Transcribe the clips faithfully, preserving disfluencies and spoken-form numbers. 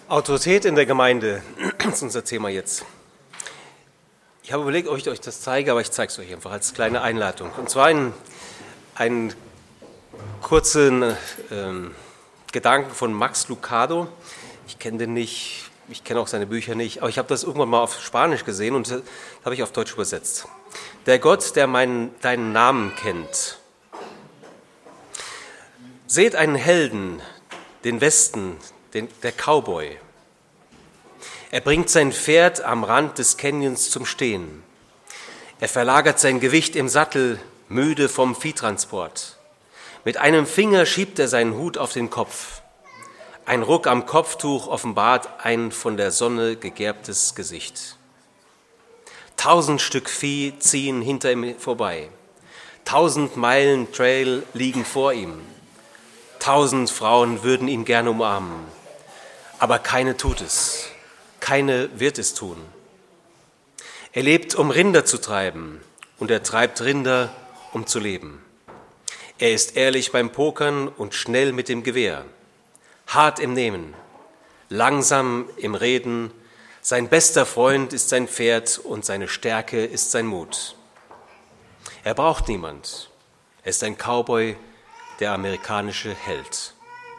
Autorität in der Gemeinde, das ist unser Thema jetzt. Ich habe überlegt, ob ich euch das zeige, aber ich zeige es euch einfach als kleine Einleitung. Und zwar einen, einen kurzen ähm, Gedanken von Max Lucado. Ich kenne den nicht, ich kenne auch seine Bücher nicht, aber ich habe das irgendwann mal auf Spanisch gesehen und das habe ich auf Deutsch übersetzt. Der Gott, der meinen, deinen Namen kennt. Seht einen Helden, den Westen, den, der Cowboy. Er bringt sein Pferd am Rand des Canyons zum Stehen. Er verlagert sein Gewicht im Sattel, müde vom Viehtransport. Mit einem Finger schiebt er seinen Hut auf den Kopf. Ein Ruck am Kopftuch offenbart ein von der Sonne gegerbtes Gesicht. Tausend Stück Vieh ziehen hinter ihm vorbei. Tausend Meilen Trail liegen vor ihm. Tausend Frauen würden ihn gerne umarmen. Aber keine tut es. Keine wird es tun. Er lebt, um Rinder zu treiben, und er treibt Rinder, um zu leben. Er ist ehrlich beim Pokern und schnell mit dem Gewehr, hart im Nehmen, langsam im Reden. Sein bester Freund ist sein Pferd und seine Stärke ist sein Mut. Er braucht niemand. Er ist ein Cowboy, der amerikanische Held.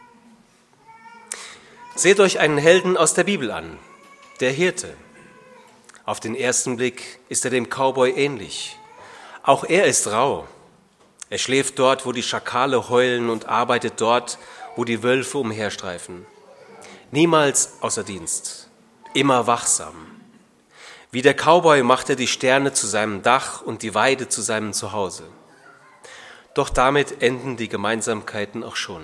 Seht euch einen Helden aus der Bibel an, der Hirte. Auf den ersten Blick ist er dem Cowboy ähnlich. Auch er ist rau. Er schläft dort, wo die Schakale heulen und arbeitet dort, wo die Wölfe umherstreifen. Niemals außer Dienst, immer wachsam. Wie der Cowboy macht er die Sterne zu seinem Dach und die Weide zu seinem Zuhause. Doch damit enden die Gemeinsamkeiten auch schon.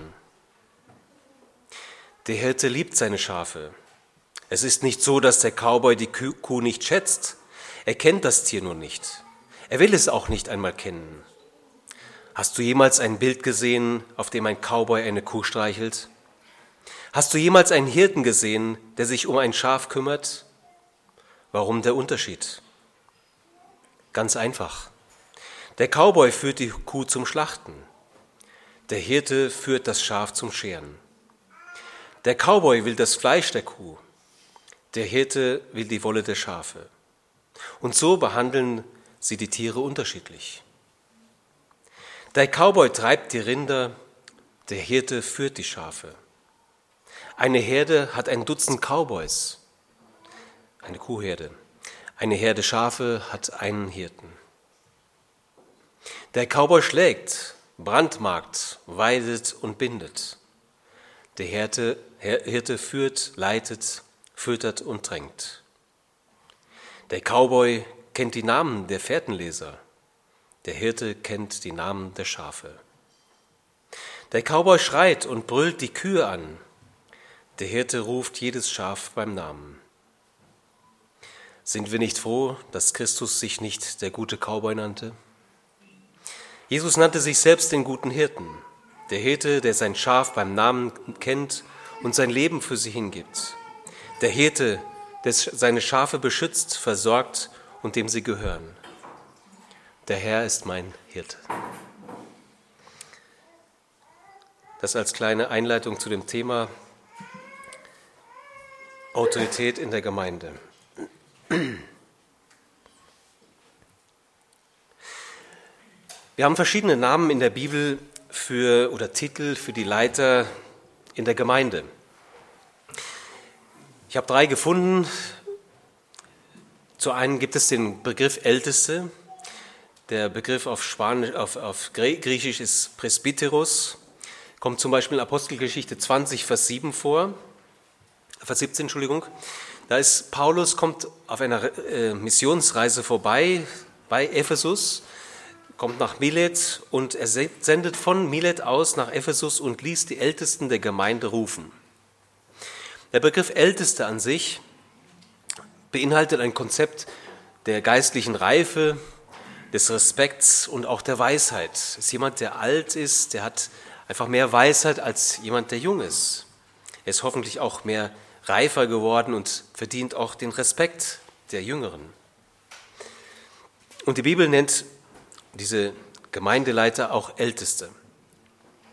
Der Hirte liebt seine Schafe. Es ist nicht so, dass der Cowboy die Kuh nicht schätzt. Er kennt das Tier nur nicht. Er will es auch nicht einmal kennen. Hast du jemals ein Bild gesehen, auf dem ein Cowboy eine Kuh streichelt? Hast du jemals einen Hirten gesehen, der sich um ein Schaf kümmert? Warum der Unterschied? Ganz einfach. Der Cowboy führt die Kuh zum Schlachten. Der Hirte führt das Schaf zum Scheren. Der Cowboy will das Fleisch der Kuh. Der Hirte will die Wolle der Schafe. Und so behandeln sie die Tiere unterschiedlich. Der Cowboy treibt die Rinder, der Hirte führt die Schafe. Eine Herde hat ein Dutzend Cowboys, eine Kuhherde. Eine Herde Schafe hat einen Hirten. Der Cowboy schlägt, brandmarkt, weidet und bindet. Der Hirte, Hirte führt, leitet, füttert und drängt. Der Cowboy kennt die Namen der Fährtenleser. Der Hirte kennt die Namen der Schafe. Der Cowboy schreit und brüllt die Kühe an. Der Hirte ruft jedes Schaf beim Namen. Sind wir nicht froh, dass Christus sich nicht der gute Cowboy nannte? Jesus nannte sich selbst den guten Hirten, der Hirte, der sein Schaf beim Namen kennt und sein Leben für sie hingibt. Der Hirte, der seine Schafe beschützt, versorgt und dem sie gehören. Der Herr ist mein Hirte. Das als kleine Einleitung zu dem Thema Autorität in der Gemeinde. Wir haben verschiedene Namen in der Bibel für oder Titel für die Leiter in der Gemeinde. Ich habe drei gefunden. Zu einem gibt es den Begriff Älteste. Der Begriff auf Spanisch, auf, auf Griechisch ist Presbyteros. Kommt zum Beispiel in Apostelgeschichte zwanzig, Vers sieben vor. Vers siebzehn, Entschuldigung. Da ist Paulus, kommt auf einer äh, Missionsreise vorbei bei Ephesus, kommt nach Milet und er sendet von Milet aus nach Ephesus und ließ die Ältesten der Gemeinde rufen. Der Begriff Älteste an sich beinhaltet ein Konzept der geistlichen Reife, des Respekts und auch der Weisheit. Es ist jemand, der alt ist, der hat einfach mehr Weisheit als jemand, der jung ist. Er ist hoffentlich auch mehr reifer geworden und verdient auch den Respekt der Jüngeren. Und die Bibel nennt diese Gemeindeleiter auch Älteste.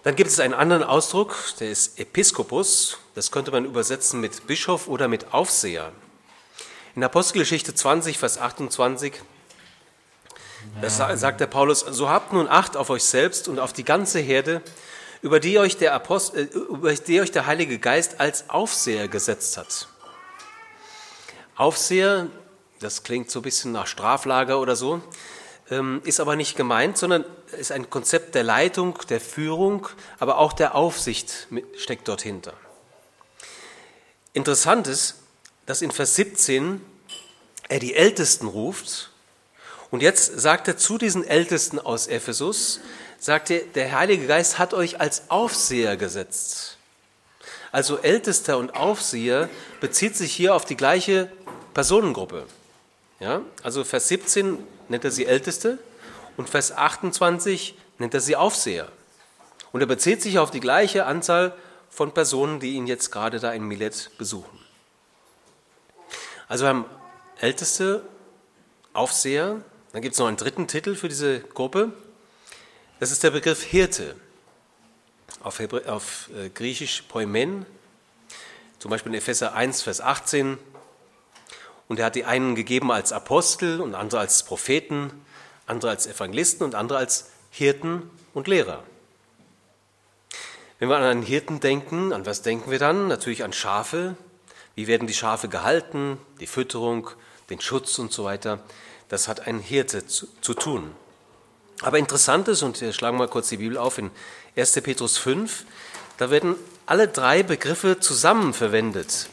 Dann gibt es einen anderen Ausdruck, der ist Episkopus. Das könnte man übersetzen mit Bischof oder mit Aufseher. In Apostelgeschichte zwanzig, Vers achtundzwanzig, da sagt der Paulus: So habt nun Acht auf euch selbst und auf die ganze Herde, über die euch der, Apostel, über die euch der Heilige Geist als Aufseher gesetzt hat. Aufseher, das klingt so ein bisschen nach Straflager oder so, ist aber nicht gemeint, sondern ist ein Konzept der Leitung, der Führung, aber auch der Aufsicht steckt dort hinter. Interessant ist, dass in Vers siebzehn er die Ältesten ruft und jetzt sagt er zu diesen Ältesten aus Ephesus, sagt er, der Heilige Geist hat euch als Aufseher gesetzt. Also Ältester und Aufseher bezieht sich hier auf die gleiche Personengruppe. Ja, also Vers siebzehn nennt er sie Älteste und Vers achtundzwanzig nennt er sie Aufseher. Und er bezieht sich auf die gleiche Anzahl von Personen, die ihn jetzt gerade da in Milet besuchen. Also wir haben Älteste, Aufseher, dann gibt es noch einen dritten Titel für diese Gruppe. Das ist der Begriff Hirte, auf, Hebr- auf äh, Griechisch Poimen, zum Beispiel in Epheser eins, Vers achtzehn. Und er hat die einen gegeben als Apostel und andere als Propheten, andere als Evangelisten und andere als Hirten und Lehrer. Wenn wir an einen Hirten denken, an was denken wir dann? Natürlich an Schafe. Wie werden die Schafe gehalten? Die Fütterung, den Schutz und so weiter. Das hat ein Hirte zu, zu tun. Aber interessant ist, und wir schlagen mal kurz die Bibel auf, in erster Petrus fünf, da werden alle drei Begriffe zusammen verwendet.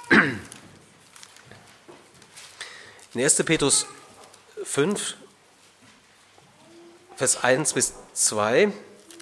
In erster Petrus fünf, Vers eins bis zwei,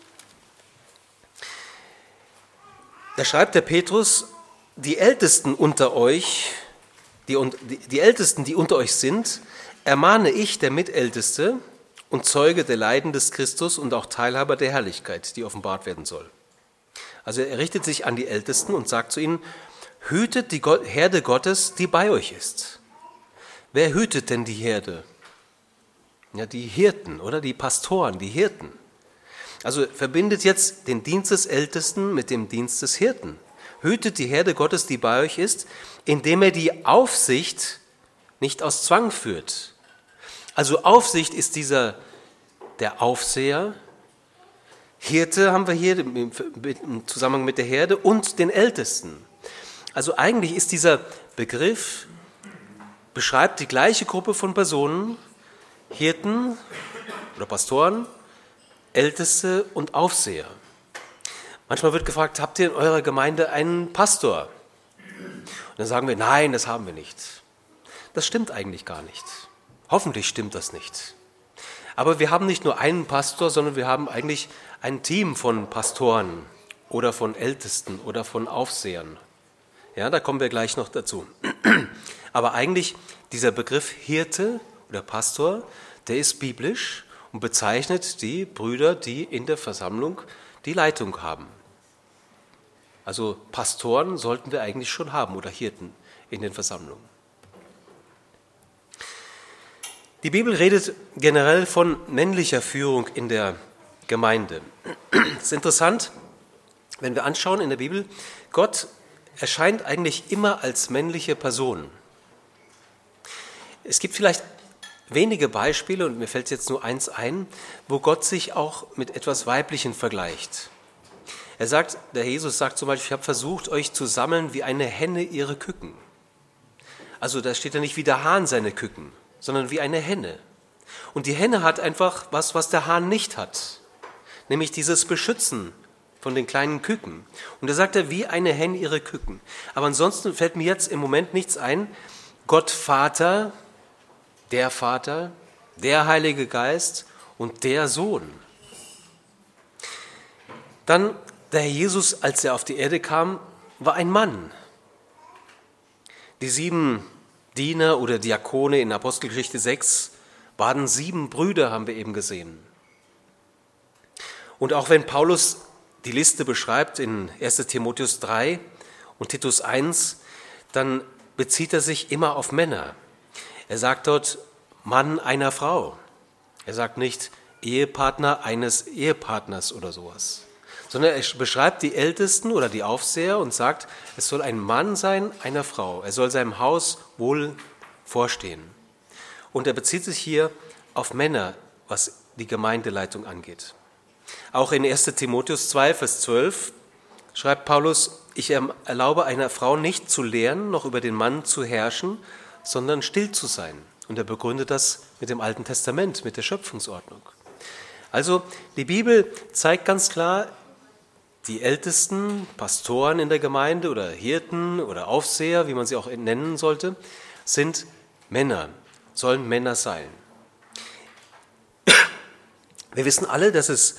da schreibt der Petrus: Die Ältesten unter euch, die, die, die Ältesten, die unter euch sind, ermahne ich, der Mitälteste und Zeuge der Leiden des Christus und auch Teilhaber der Herrlichkeit, die offenbart werden soll. Also er richtet sich an die Ältesten und sagt zu ihnen: Hütet die Herde Gottes, die bei euch ist. Wer hütet denn die Herde? Ja, die Hirten, oder? Die Pastoren, die Hirten. Also verbindet jetzt den Dienst des Ältesten mit dem Dienst des Hirten. Hütet die Herde Gottes, die bei euch ist, indem er die Aufsicht nicht aus Zwang führt. Also Aufsicht ist dieser, der Aufseher. Hirte haben wir hier im Zusammenhang mit der Herde und den Ältesten. Also eigentlich ist dieser Begriff, beschreibt die gleiche Gruppe von Personen, Hirten oder Pastoren, Älteste und Aufseher. Manchmal wird gefragt: Habt ihr in eurer Gemeinde einen Pastor? Und dann sagen wir: Nein, das haben wir nicht. Das stimmt eigentlich gar nicht. Hoffentlich stimmt das nicht. Aber wir haben nicht nur einen Pastor, sondern wir haben eigentlich ein Team von Pastoren oder von Ältesten oder von Aufsehern. Ja, da kommen wir gleich noch dazu. Aber eigentlich dieser Begriff Hirte oder Pastor, der ist biblisch und bezeichnet die Brüder, die in der Versammlung die Leitung haben. Also Pastoren sollten wir eigentlich schon haben oder Hirten in den Versammlungen. Die Bibel redet generell von männlicher Führung in der Gemeinde. Es ist interessant, wenn wir anschauen in der Bibel, Gott erscheint eigentlich immer als männliche Person. Es gibt vielleicht wenige Beispiele, und mir fällt jetzt nur eins ein, wo Gott sich auch mit etwas Weiblichen vergleicht. Er sagt, der Jesus sagt zum Beispiel: Ich habe versucht, euch zu sammeln wie eine Henne ihre Küken. Also da steht ja nicht wie der Hahn seine Küken, sondern wie eine Henne. Und die Henne hat einfach was, was der Hahn nicht hat, nämlich dieses Beschützen von den kleinen Küken. Und da sagt er, wie eine Henne ihre Küken. Aber ansonsten fällt mir jetzt im Moment nichts ein. Gott Vater, der Vater, der Heilige Geist und der Sohn. Dann der Herr Jesus, als er auf die Erde kam, war ein Mann. Die sieben Diener oder Diakone in Apostelgeschichte sechs waren sieben Brüder, haben wir eben gesehen. Und auch wenn Paulus die Liste beschreibt in erster Timotheus drei und Titus eins, dann bezieht er sich immer auf Männer. Er sagt dort Mann einer Frau. Er sagt nicht Ehepartner eines Ehepartners oder sowas, sondern er beschreibt die Ältesten oder die Aufseher und sagt, es soll ein Mann sein, einer Frau. Er soll seinem Haus wohl vorstehen. Und er bezieht sich hier auf Männer, was die Gemeindeleitung angeht. Auch in erster Timotheus zwei, Vers zwölf schreibt Paulus, ich erlaube einer Frau nicht zu lehren, noch über den Mann zu herrschen, sondern still zu sein. Und er begründet das mit dem Alten Testament, mit der Schöpfungsordnung. Also die Bibel zeigt ganz klar, die Ältesten, Pastoren in der Gemeinde oder Hirten oder Aufseher, wie man sie auch nennen sollte, sind Männer, sollen Männer sein. Wir wissen alle, dass es,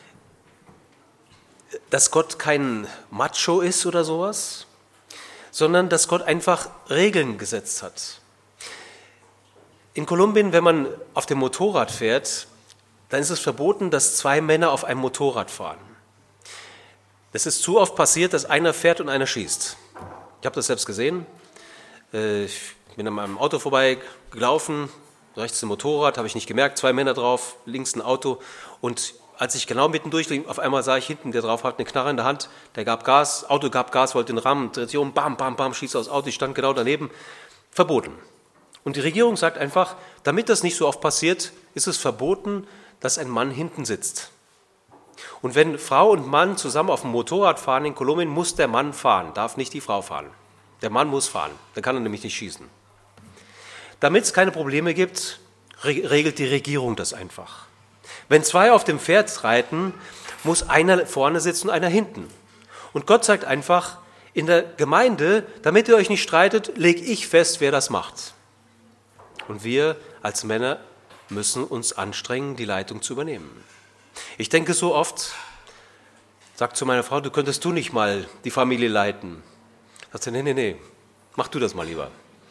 dass Gott kein Macho ist oder sowas, sondern dass Gott einfach Regeln gesetzt hat. In Kolumbien, wenn man auf dem Motorrad fährt, dann ist es verboten, dass zwei Männer auf einem Motorrad fahren. Es ist zu oft passiert, dass einer fährt und einer schießt. Ich habe das selbst gesehen. Ich bin an meinem Auto vorbei gelaufen, rechts ein Motorrad, habe ich nicht gemerkt, zwei Männer drauf, links ein Auto. Und als ich genau mittendurch lief, auf einmal sah ich hinten, der drauf hat eine Knarre in der Hand, der gab Gas, Auto gab Gas, wollte den Rahmen, dreht sich um, bam, bam, bam, schießt aus Auto, ich stand genau daneben. Verboten. Und die Regierung sagt einfach, damit das nicht so oft passiert, ist es verboten, dass ein Mann hinten sitzt. Und wenn Frau und Mann zusammen auf dem Motorrad fahren in Kolumbien, muss der Mann fahren, darf nicht die Frau fahren. Der Mann muss fahren, dann kann er nämlich nicht schießen. Damit es keine Probleme gibt, regelt die Regierung das einfach. Wenn zwei auf dem Pferd reiten, muss einer vorne sitzen und einer hinten. Und Gott sagt einfach, in der Gemeinde, damit ihr euch nicht streitet, lege ich fest, wer das macht. Und wir als Männer müssen uns anstrengen, die Leitung zu übernehmen. Ich denke so oft, sag zu meiner Frau, du könntest du nicht mal die Familie leiten. Sagt sie, nee, nee, nee, mach du das mal lieber.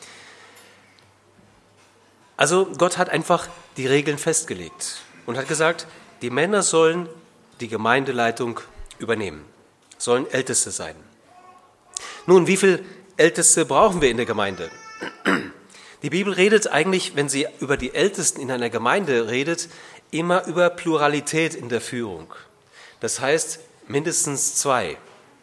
Also Gott hat einfach die Regeln festgelegt und hat gesagt, die Männer sollen die Gemeindeleitung übernehmen, sollen Älteste sein. Nun, wie viele Älteste brauchen wir in der Gemeinde? Die Bibel redet eigentlich, wenn sie über die Ältesten in einer Gemeinde redet, immer über Pluralität in der Führung. Das heißt, mindestens zwei.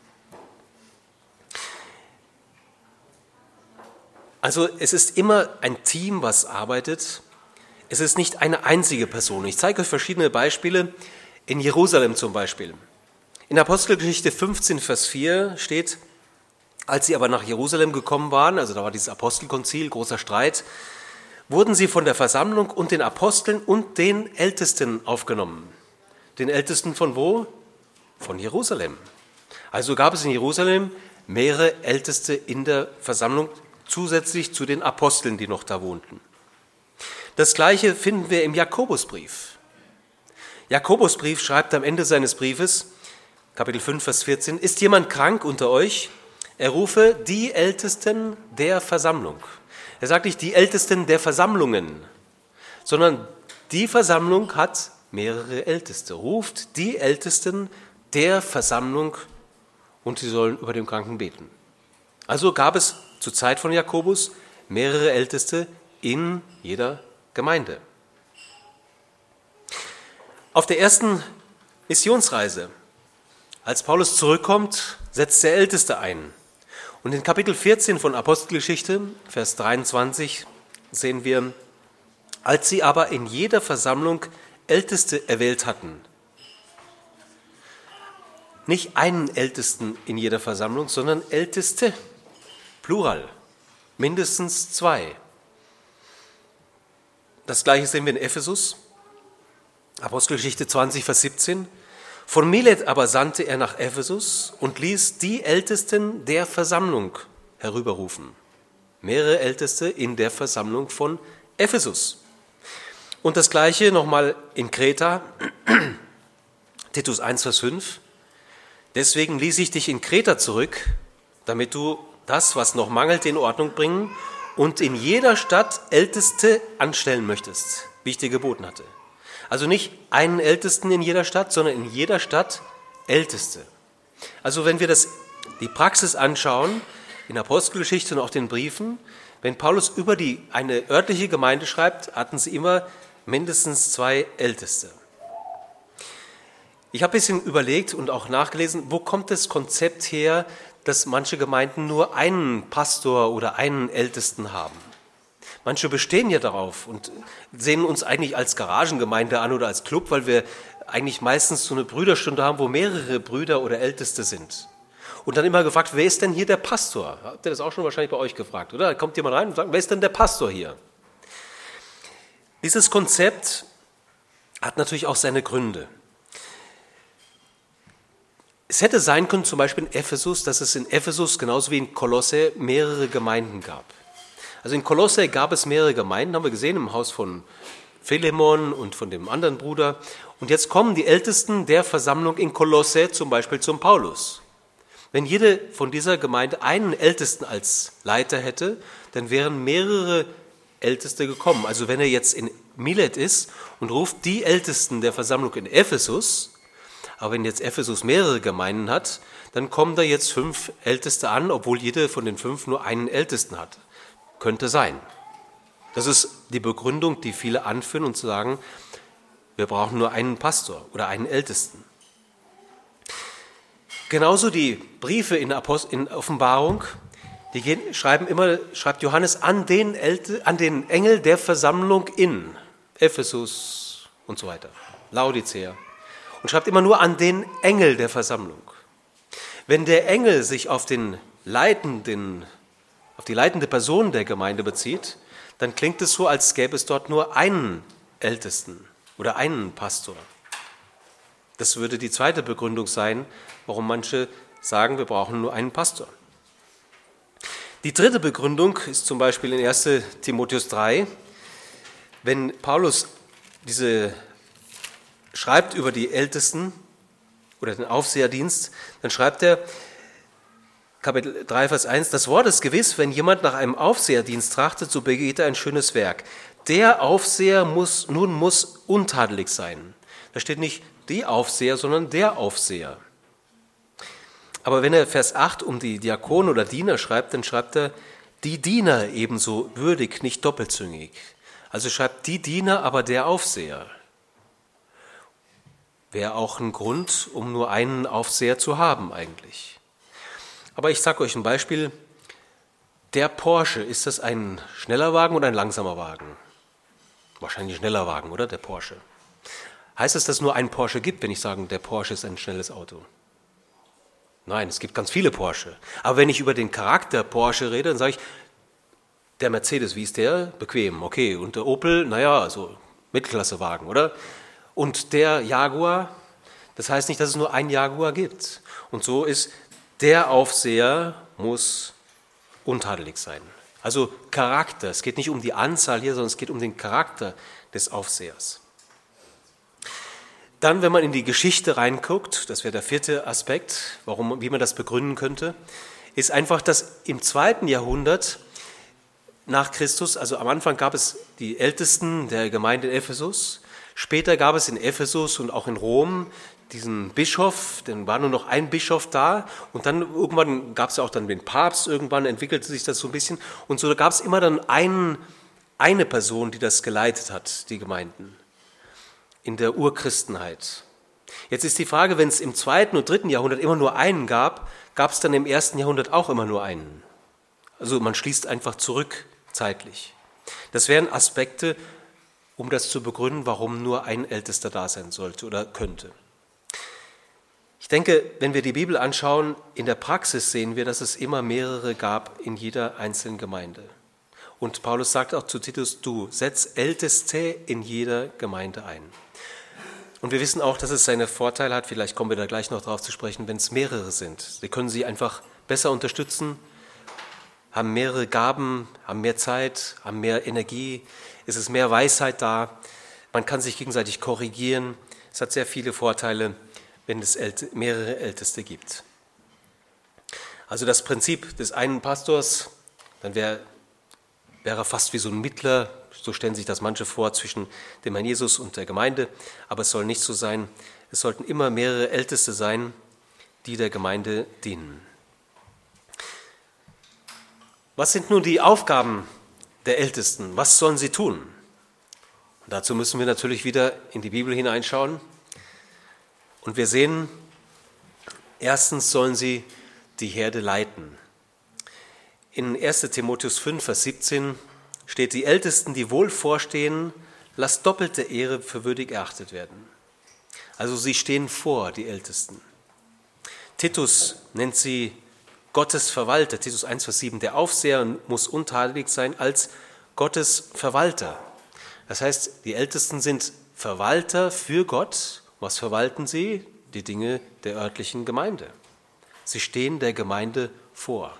Also es ist immer ein Team, was arbeitet. Es ist nicht eine einzige Person. Ich zeige euch verschiedene Beispiele. In Jerusalem zum Beispiel. In Apostelgeschichte fünfzehn, Vers vier steht, als sie aber nach Jerusalem gekommen waren, also da war dieses Apostelkonzil, großer Streit, wurden sie von der Versammlung und den Aposteln und den Ältesten aufgenommen. Den Ältesten von wo? Von Jerusalem. Also gab es in Jerusalem mehrere Älteste in der Versammlung, zusätzlich zu den Aposteln, die noch da wohnten. Das Gleiche finden wir im Jakobusbrief. Jakobusbrief schreibt am Ende seines Briefes, Kapitel fünf, Vers vierzehn, ist jemand krank unter euch? Er rufe die Ältesten der Versammlung. Er sagt nicht die Ältesten der Versammlungen, sondern die Versammlung hat mehrere Älteste. Ruft die Ältesten der Versammlung und sie sollen über den Kranken beten. Also gab es zur Zeit von Jakobus mehrere Älteste in jeder Gemeinde. Auf der ersten Missionsreise, als Paulus zurückkommt, setzt der Älteste ein. Und in Kapitel vierzehn von Apostelgeschichte, Vers dreiundzwanzig, sehen wir, als sie aber in jeder Versammlung Älteste erwählt hatten. Nicht einen Ältesten in jeder Versammlung, sondern Älteste, Plural, mindestens zwei. Das Gleiche sehen wir in Ephesus, Apostelgeschichte zwanzig, Vers siebzehn. Von Milet aber sandte er nach Ephesus und ließ die Ältesten der Versammlung herüberrufen. Mehrere Älteste in der Versammlung von Ephesus. Und das Gleiche nochmal in Kreta, Titus eins, Vers fünf. Deswegen ließ ich dich in Kreta zurück, damit du das, was noch mangelt, in Ordnung bringen und in jeder Stadt Älteste anstellen möchtest, wie ich dir geboten hatte. Also nicht einen Ältesten in jeder Stadt, sondern in jeder Stadt Älteste. Also wenn wir das, die Praxis anschauen, in der Apostelgeschichte und auch den Briefen, wenn Paulus über die, eine örtliche Gemeinde schreibt, hatten sie immer mindestens zwei Älteste. Ich habe ein bisschen überlegt und auch nachgelesen, wo kommt das Konzept her, dass manche Gemeinden nur einen Pastor oder einen Ältesten haben. Manche bestehen ja darauf und sehen uns eigentlich als Garagengemeinde an oder als Club, weil wir eigentlich meistens so eine Brüderstunde haben, wo mehrere Brüder oder Älteste sind. Und dann immer gefragt, wer ist denn hier der Pastor? Habt ihr das auch schon wahrscheinlich bei euch gefragt, oder? Da kommt jemand rein und sagt, wer ist denn der Pastor hier? Dieses Konzept hat natürlich auch seine Gründe. Es hätte sein können, zum Beispiel in Ephesus, dass es in Ephesus genauso wie in Kolosse mehrere Gemeinden gab. Also in Kolosse gab es mehrere Gemeinden, haben wir gesehen, im Haus von Philemon und von dem anderen Bruder. Und jetzt kommen die Ältesten der Versammlung in Kolosse zum Beispiel zum Paulus. Wenn jede von dieser Gemeinde einen Ältesten als Leiter hätte, dann wären mehrere Älteste gekommen. Also wenn er jetzt in Milet ist und ruft die Ältesten der Versammlung in Ephesus, aber wenn jetzt Ephesus mehrere Gemeinden hat, dann kommen da jetzt fünf Älteste an, obwohl jede von den fünf nur einen Ältesten hat. Könnte sein. Das ist die Begründung, die viele anführen und sagen, wir brauchen nur einen Pastor oder einen Ältesten. Genauso die Briefe in, Apost- in Offenbarung, die gehen, schreiben immer, schreibt Johannes an den, Älte, an den Engel der Versammlung in Ephesus und so weiter, Laodicea. Und schreibt immer nur an den Engel der Versammlung. Wenn der Engel sich auf den leitenden, auf die leitende Person der Gemeinde bezieht, dann klingt es so, als gäbe es dort nur einen Ältesten oder einen Pastor. Das würde die zweite Begründung sein, warum manche sagen, wir brauchen nur einen Pastor. Die dritte Begründung ist zum Beispiel in erster Timotheus drei, wenn Paulus diese schreibt über die Ältesten oder den Aufseherdienst, dann schreibt er, Kapitel drei, Vers eins, das Wort ist gewiss, wenn jemand nach einem Aufseherdienst trachtet, so begeht er ein schönes Werk. Der Aufseher muss, nun muss untadelig sein. Da steht nicht die Aufseher, sondern der Aufseher. Aber wenn er Vers acht um die Diakonen oder Diener schreibt, dann schreibt er, die Diener ebenso würdig, nicht doppelzüngig. Also schreibt die Diener, aber der Aufseher. Wäre auch ein Grund, um nur einen Aufseher zu haben eigentlich. Aber ich sage euch ein Beispiel. Der Porsche, ist das ein schneller Wagen oder ein langsamer Wagen? Wahrscheinlich ein schneller Wagen, oder? Der Porsche. Heißt es, dass es nur einen Porsche gibt, wenn ich sage, der Porsche ist ein schnelles Auto? Nein, es gibt ganz viele Porsche. Aber wenn ich über den Charakter Porsche rede, dann sage ich, der Mercedes, wie ist der? Bequem, okay. Und der Opel, naja, so Mittelklassewagen, oder? Und der Jaguar, das heißt nicht, dass es nur einen Jaguar gibt. Und so ist, der Aufseher muss untadelig sein. Also Charakter, es geht nicht um die Anzahl hier, sondern es geht um den Charakter des Aufsehers. Dann, wenn man in die Geschichte reinguckt, das wäre der vierte Aspekt, warum, wie man das begründen könnte, ist einfach, dass im zweiten Jahrhundert nach Christus, also am Anfang gab es die Ältesten der Gemeinde in Ephesus, später gab es in Ephesus und auch in Rom diesen Bischof, dann war nur noch ein Bischof da und dann irgendwann gab es ja auch dann den Papst, irgendwann entwickelte sich das so ein bisschen und so gab es immer dann einen, eine Person, die das geleitet hat, die Gemeinden, in der Urchristenheit. Jetzt ist die Frage, wenn es im zweiten und dritten Jahrhundert immer nur einen gab, gab es dann im ersten Jahrhundert auch immer nur einen. Also man schließt einfach zurück zeitlich. Das wären Aspekte, um das zu begründen, warum nur ein Ältester da sein sollte oder könnte. Ich denke, wenn wir die Bibel anschauen, in der Praxis sehen wir, dass es immer mehrere gab in jeder einzelnen Gemeinde. Und Paulus sagt auch zu Titus, du setz Älteste in jeder Gemeinde ein. Und wir wissen auch, dass es seine Vorteile hat, vielleicht kommen wir da gleich noch drauf zu sprechen, wenn es mehrere sind. Sie können sie einfach besser unterstützen, haben mehrere Gaben, haben mehr Zeit, haben mehr Energie, es ist mehr Weisheit da, man kann sich gegenseitig korrigieren. Es hat sehr viele Vorteile, wenn es mehrere Älteste gibt. Also das Prinzip des einen Pastors, dann wäre wäre fast wie so ein Mittler, so stellen sich das manche vor, zwischen dem Herrn Jesus und der Gemeinde, aber es soll nicht so sein. Es sollten immer mehrere Älteste sein, die der Gemeinde dienen. Was sind nun die Aufgaben der Ältesten? Was sollen sie tun? Und dazu müssen wir natürlich wieder in die Bibel hineinschauen. Und wir sehen, erstens sollen sie die Herde leiten. In erster Timotheus fünf, Vers siebzehn steht, die Ältesten, die wohl vorstehen, lasst doppelte Ehre für würdig erachtet werden. Also sie stehen vor, die Ältesten. Titus nennt sie Gottes Verwalter, Titus eins, Vers sieben. Der Aufseher muss untadelig sein als Gottes Verwalter. Das heißt, die Ältesten sind Verwalter für Gott. Was verwalten sie? Die Dinge der örtlichen Gemeinde. Sie stehen der Gemeinde vor.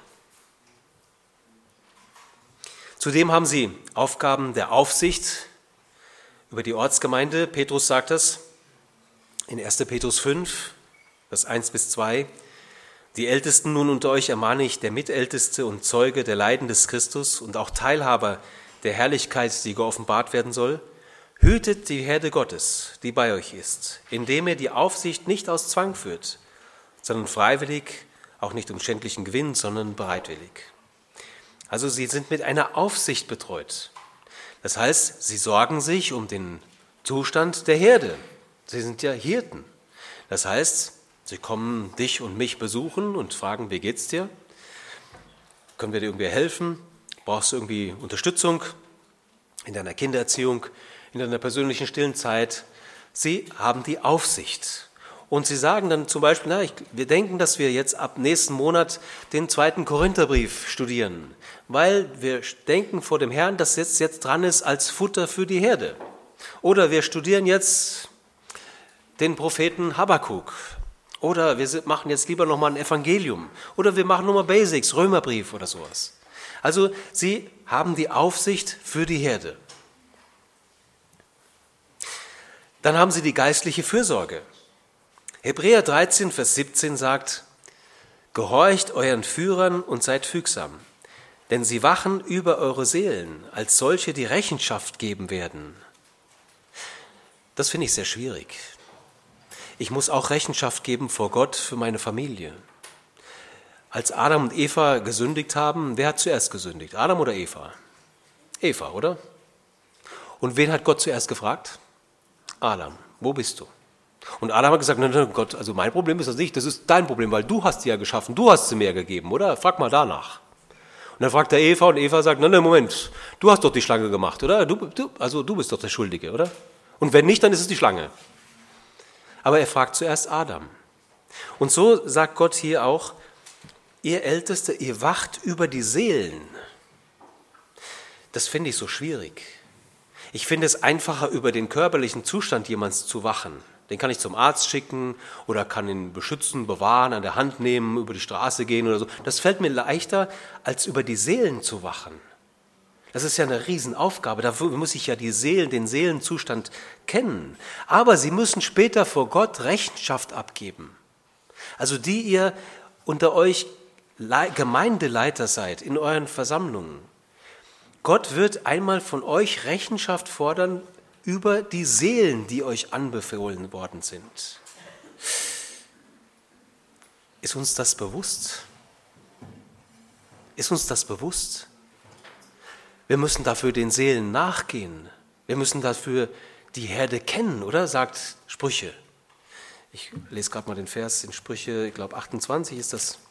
Zudem haben sie Aufgaben der Aufsicht über die Ortsgemeinde. Petrus sagt das in erster Petrus fünf, Vers eins bis zwei. Die Ältesten nun unter euch ermahne ich, der Mitälteste und Zeuge der Leiden des Christus und auch Teilhaber der Herrlichkeit, die geoffenbart werden soll, hütet die Herde Gottes, die bei euch ist, indem ihr die Aufsicht nicht aus Zwang führt, sondern freiwillig, auch nicht um schändlichen Gewinn, sondern bereitwillig. Also sie sind mit einer Aufsicht betreut. Das heißt, sie sorgen sich um den Zustand der Herde. Sie sind ja Hirten. Das heißt, sie kommen dich und mich besuchen und fragen, wie geht's dir? Können wir dir irgendwie helfen? Brauchst du irgendwie Unterstützung in deiner Kindererziehung, in deiner persönlichen stillen Zeit? Sie haben die Aufsicht. Und sie sagen dann zum Beispiel, na, ich, wir denken, dass wir jetzt ab nächsten Monat den zweiten Korintherbrief studieren, weil wir denken vor dem Herrn, dass jetzt, jetzt dran ist als Futter für die Herde. Oder wir studieren jetzt den Propheten Habakuk. Oder wir machen jetzt lieber nochmal ein Evangelium. Oder wir machen nochmal Basics, Römerbrief oder sowas. Also sie haben die Aufsicht für die Herde. Dann haben sie die geistliche Fürsorge. Hebräer dreizehn, Vers siebzehn sagt, gehorcht euren Führern und seid fügsam, denn sie wachen über eure Seelen, als solche, die Rechenschaft geben werden. Das finde ich sehr schwierig. Ich muss auch Rechenschaft geben vor Gott für meine Familie. Als Adam und Eva gesündigt haben, wer hat zuerst gesündigt? Adam oder Eva? Eva, oder? Und wen hat Gott zuerst gefragt? Adam, wo bist du? Und Adam hat gesagt, nein, nein, Gott, also mein Problem ist das nicht, das ist dein Problem, weil du hast sie ja geschaffen, du hast sie mir gegeben, oder? Frag mal danach. Und dann fragt er Eva und Eva sagt, nein, nein, Moment, du hast doch die Schlange gemacht, oder? Du, du, also du bist doch der Schuldige, oder? Und wenn nicht, dann ist es die Schlange. Aber er fragt zuerst Adam. Und so sagt Gott hier auch, ihr Älteste, ihr wacht über die Seelen. Das finde ich so schwierig. Ich finde es einfacher, über den körperlichen Zustand jemands zu wachen. Den kann ich zum Arzt schicken oder kann ihn beschützen, bewahren, an der Hand nehmen, über die Straße gehen oder so. Das fällt mir leichter, als über die Seelen zu wachen. Das ist ja eine Riesenaufgabe. Dafür muss ich ja die Seelen, den Seelenzustand kennen. Aber sie müssen später vor Gott Rechenschaft abgeben. Also die ihr unter euch Gemeindeleiter seid, in euren Versammlungen. Gott wird einmal von euch Rechenschaft fordern über die Seelen, die euch anbefohlen worden sind. Ist uns das bewusst? Ist uns das bewusst? Wir müssen dafür den Seelen nachgehen. Wir müssen dafür die Herde kennen, oder? Sagt Sprüche. Ich lese gerade mal den Vers in Sprüche, ich glaube achtundzwanzig ist das.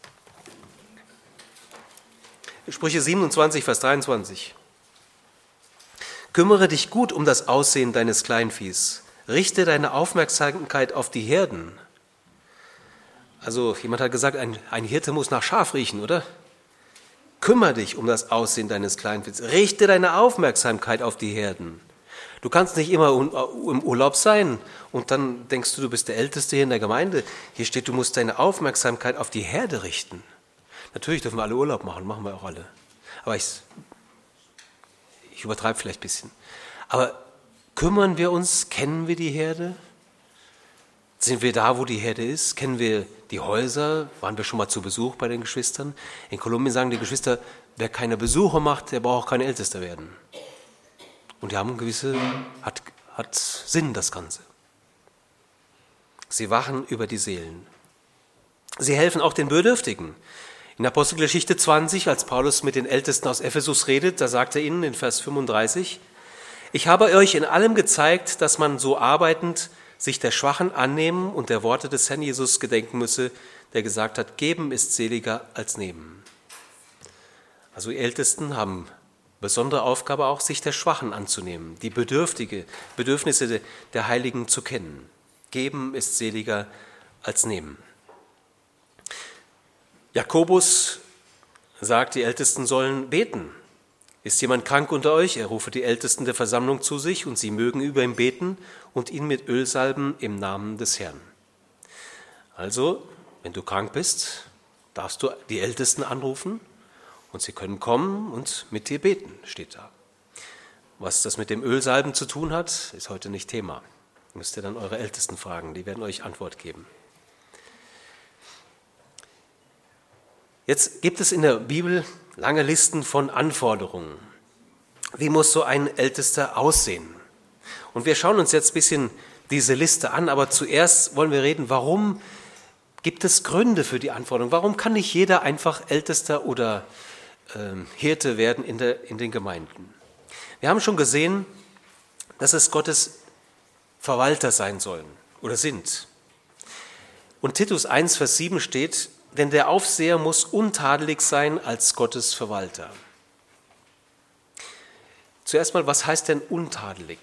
Sprüche siebenundzwanzig, Vers dreiundzwanzig. Kümmere dich gut um das Aussehen deines Kleinviehs. Richte deine Aufmerksamkeit auf die Herden. Also jemand hat gesagt, ein, ein Hirte muss nach Schaf riechen, oder? Kümmere dich um das Aussehen deines Kleinviehs. Richte deine Aufmerksamkeit auf die Herden. Du kannst nicht immer im Urlaub sein und dann denkst du, du bist der Älteste hier in der Gemeinde. Hier steht, du musst deine Aufmerksamkeit auf die Herde richten. Natürlich dürfen wir alle Urlaub machen, machen wir auch alle. Aber ich, ich übertreibe vielleicht ein bisschen. Aber kümmern wir uns, kennen wir die Herde? Sind wir da, wo die Herde ist? Kennen wir die Häuser? Waren wir schon mal zu Besuch bei den Geschwistern? In Kolumbien sagen die Geschwister, wer keine Besuche macht, der braucht auch kein Ältester werden. Und die haben gewisse, hat, hat Sinn, das Ganze. Sie wachen über die Seelen. Sie helfen auch den Bedürftigen. In Apostelgeschichte zwanzig, als Paulus mit den Ältesten aus Ephesus redet, da sagt er ihnen in Vers fünfunddreißig, ich habe euch in allem gezeigt, dass man so arbeitend sich der Schwachen annehmen und der Worte des Herrn Jesus gedenken müsse, der gesagt hat, geben ist seliger als nehmen. Also die Ältesten haben besondere Aufgabe auch, sich der Schwachen anzunehmen, die Bedürftige, Bedürfnisse der Heiligen zu kennen. Geben ist seliger als nehmen. Jakobus sagt, die Ältesten sollen beten. Ist jemand krank unter euch? Er rufe die Ältesten der Versammlung zu sich und sie mögen über ihn beten und ihn mit Öl salben im Namen des Herrn. Also, wenn du krank bist, darfst du die Ältesten anrufen und sie können kommen und mit dir beten, steht da. Was das mit dem Ölsalben zu tun hat, ist heute nicht Thema. Müsst ihr dann eure Ältesten fragen, die werden euch Antwort geben. Jetzt gibt es in der Bibel lange Listen von Anforderungen. Wie muss so ein Ältester aussehen? Und wir schauen uns jetzt ein bisschen diese Liste an, aber zuerst wollen wir reden, warum gibt es Gründe für die Anforderungen? Warum kann nicht jeder einfach Ältester oder äh, Hirte werden in, der, in den Gemeinden? Wir haben schon gesehen, dass es Gottes Verwalter sein sollen oder sind. Und Titus eins, Vers sieben steht, denn der Aufseher muss untadelig sein als Gottes Verwalter. Zuerst mal, was heißt denn untadelig?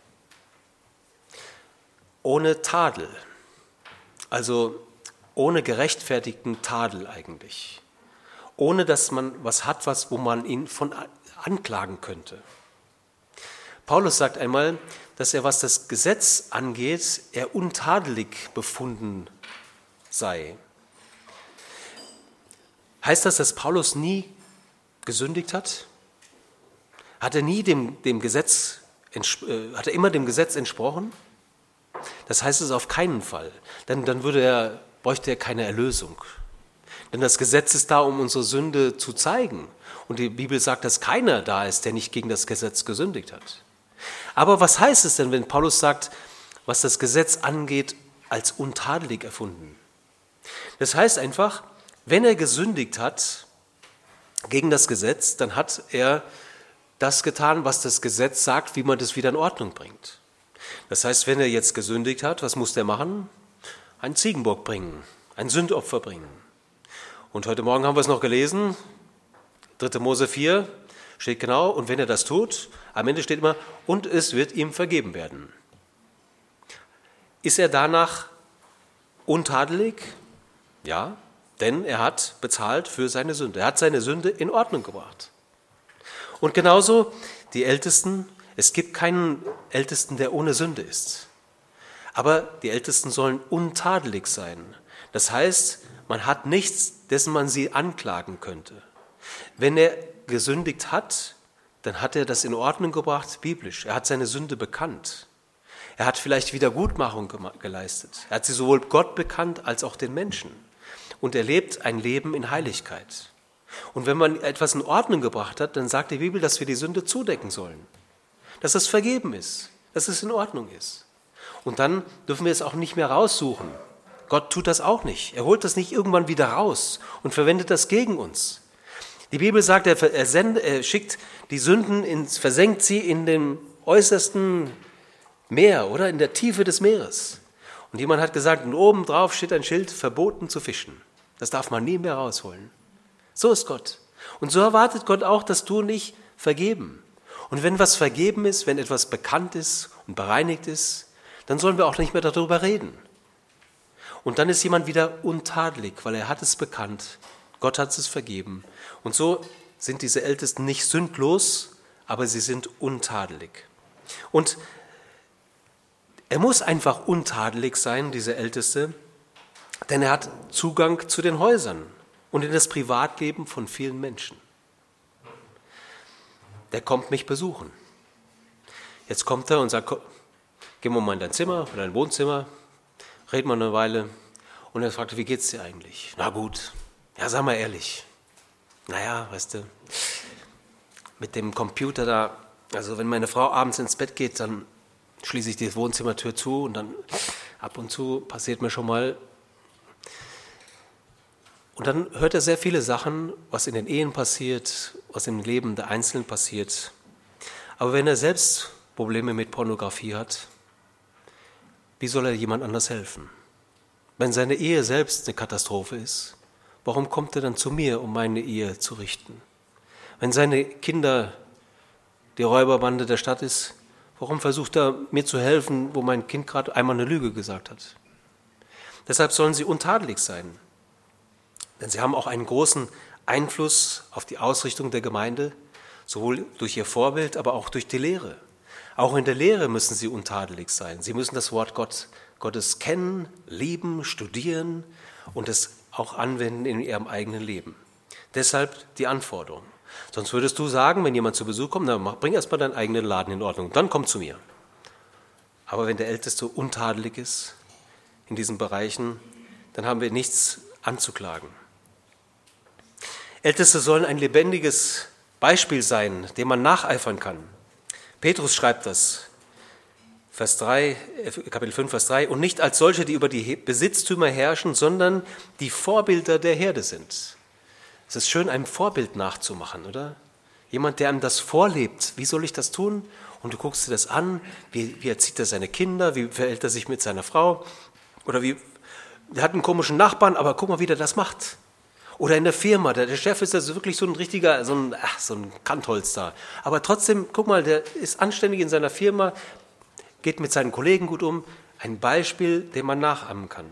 Ohne Tadel, also ohne gerechtfertigten Tadel eigentlich. Ohne, dass man was hat, was, wo man ihn von anklagen könnte. Paulus sagt einmal, dass er, was das Gesetz angeht, er untadelig befunden sei. Heißt das, dass Paulus nie gesündigt hat? Hat er nie dem, dem Gesetz, hat er immer dem Gesetz entsprochen? Das heißt es auf keinen Fall. Denn dann würde er, bräuchte er keine Erlösung. Denn das Gesetz ist da, um unsere Sünde zu zeigen. Und die Bibel sagt, dass keiner da ist, der nicht gegen das Gesetz gesündigt hat. Aber was heißt es denn, wenn Paulus sagt, was das Gesetz angeht, als untadelig erfunden? Das heißt einfach, wenn er gesündigt hat gegen das Gesetz, dann hat er das getan, was das Gesetz sagt, wie man das wieder in Ordnung bringt. Das heißt, wenn er jetzt gesündigt hat, was muss der machen? Einen Ziegenbock bringen, ein Sündopfer bringen. Und heute Morgen haben wir es noch gelesen, dritter Mose vier steht genau, und wenn er das tut, am Ende steht immer, und es wird ihm vergeben werden. Ist er danach untadelig? Ja. Denn er hat bezahlt für seine Sünde. Er hat seine Sünde in Ordnung gebracht. Und genauso die Ältesten. Es gibt keinen Ältesten, der ohne Sünde ist. Aber die Ältesten sollen untadelig sein. Das heißt, man hat nichts, dessen man sie anklagen könnte. Wenn er gesündigt hat, dann hat er das in Ordnung gebracht, biblisch. Er hat seine Sünde bekannt. Er hat vielleicht Wiedergutmachung geleistet. Er hat sie sowohl Gott bekannt als auch den Menschen. Und er lebt ein Leben in Heiligkeit. Und wenn man etwas in Ordnung gebracht hat, dann sagt die Bibel, dass wir die Sünde zudecken sollen. Dass es vergeben ist, dass es in Ordnung ist. Und dann dürfen wir es auch nicht mehr raussuchen. Gott tut das auch nicht. Er holt das nicht irgendwann wieder raus und verwendet das gegen uns. Die Bibel sagt, er, er, send, er schickt die Sünden, ins, versenkt sie in dem äußersten Meer oder in der Tiefe des Meeres. Und jemand hat gesagt, und oben drauf steht ein Schild, verboten zu fischen. Das darf man nie mehr rausholen. So ist Gott. Und so erwartet Gott auch, dass du nicht vergeben. Und wenn was vergeben ist, wenn etwas bekannt ist und bereinigt ist, dann sollen wir auch nicht mehr darüber reden. Und dann ist jemand wieder untadelig, weil er hat es bekannt. Gott hat es vergeben. Und so sind diese Ältesten nicht sündlos, aber sie sind untadelig. Und er muss einfach untadelig sein, dieser Älteste, denn er hat Zugang zu den Häusern und in das Privatleben von vielen Menschen. Der kommt mich besuchen. Jetzt kommt er und sagt, komm, gehen wir mal in dein Zimmer, in dein Wohnzimmer, reden wir eine Weile. Und er fragt, wie geht's dir eigentlich? Na gut, ja, sag mal ehrlich. Naja, weißt du, mit dem Computer da, also wenn meine Frau abends ins Bett geht, dann schließe ich die Wohnzimmertür zu und dann ab und zu passiert mir schon mal. Und dann hört er sehr viele Sachen, was in den Ehen passiert, was im Leben der Einzelnen passiert. Aber wenn er selbst Probleme mit Pornografie hat, wie soll er jemand anders helfen? Wenn seine Ehe selbst eine Katastrophe ist, warum kommt er dann zu mir, um meine Ehe zu richten? Wenn seine Kinder die Räuberbande der Stadt ist, warum versucht er mir zu helfen, wo mein Kind gerade einmal eine Lüge gesagt hat? Deshalb sollen sie untadelig sein, denn sie haben auch einen großen Einfluss auf die Ausrichtung der Gemeinde, sowohl durch ihr Vorbild, aber auch durch die Lehre. Auch in der Lehre müssen sie untadelig sein. Sie müssen das Wort Gott, Gottes kennen, lieben, studieren und es auch anwenden in ihrem eigenen Leben. Deshalb die Anforderung. Sonst würdest du sagen, wenn jemand zu Besuch kommt, na, bring erst mal deinen eigenen Laden in Ordnung, dann komm zu mir. Aber wenn der Älteste untadelig ist in diesen Bereichen, dann haben wir nichts anzuklagen. Älteste sollen ein lebendiges Beispiel sein, dem man nacheifern kann. Petrus schreibt das, Vers drei, Kapitel fünf, Vers drei, und nicht als solche, die über die Besitztümer herrschen, sondern die Vorbilder der Herde sind. Es ist schön, einem Vorbild nachzumachen, oder? Jemand, der einem das vorlebt. Wie soll ich das tun? Und du guckst dir das an, wie, wie erzieht er seine Kinder, wie verhält er sich mit seiner Frau? Oder wie, der hat einen komischen Nachbarn, aber guck mal, wie der das macht. Oder in der Firma, der, der Chef ist also wirklich so ein richtiger, so ein, ach, so ein Kantholz da. Aber trotzdem, guck mal, der ist anständig in seiner Firma, geht mit seinen Kollegen gut um. Ein Beispiel, dem man nachahmen kann.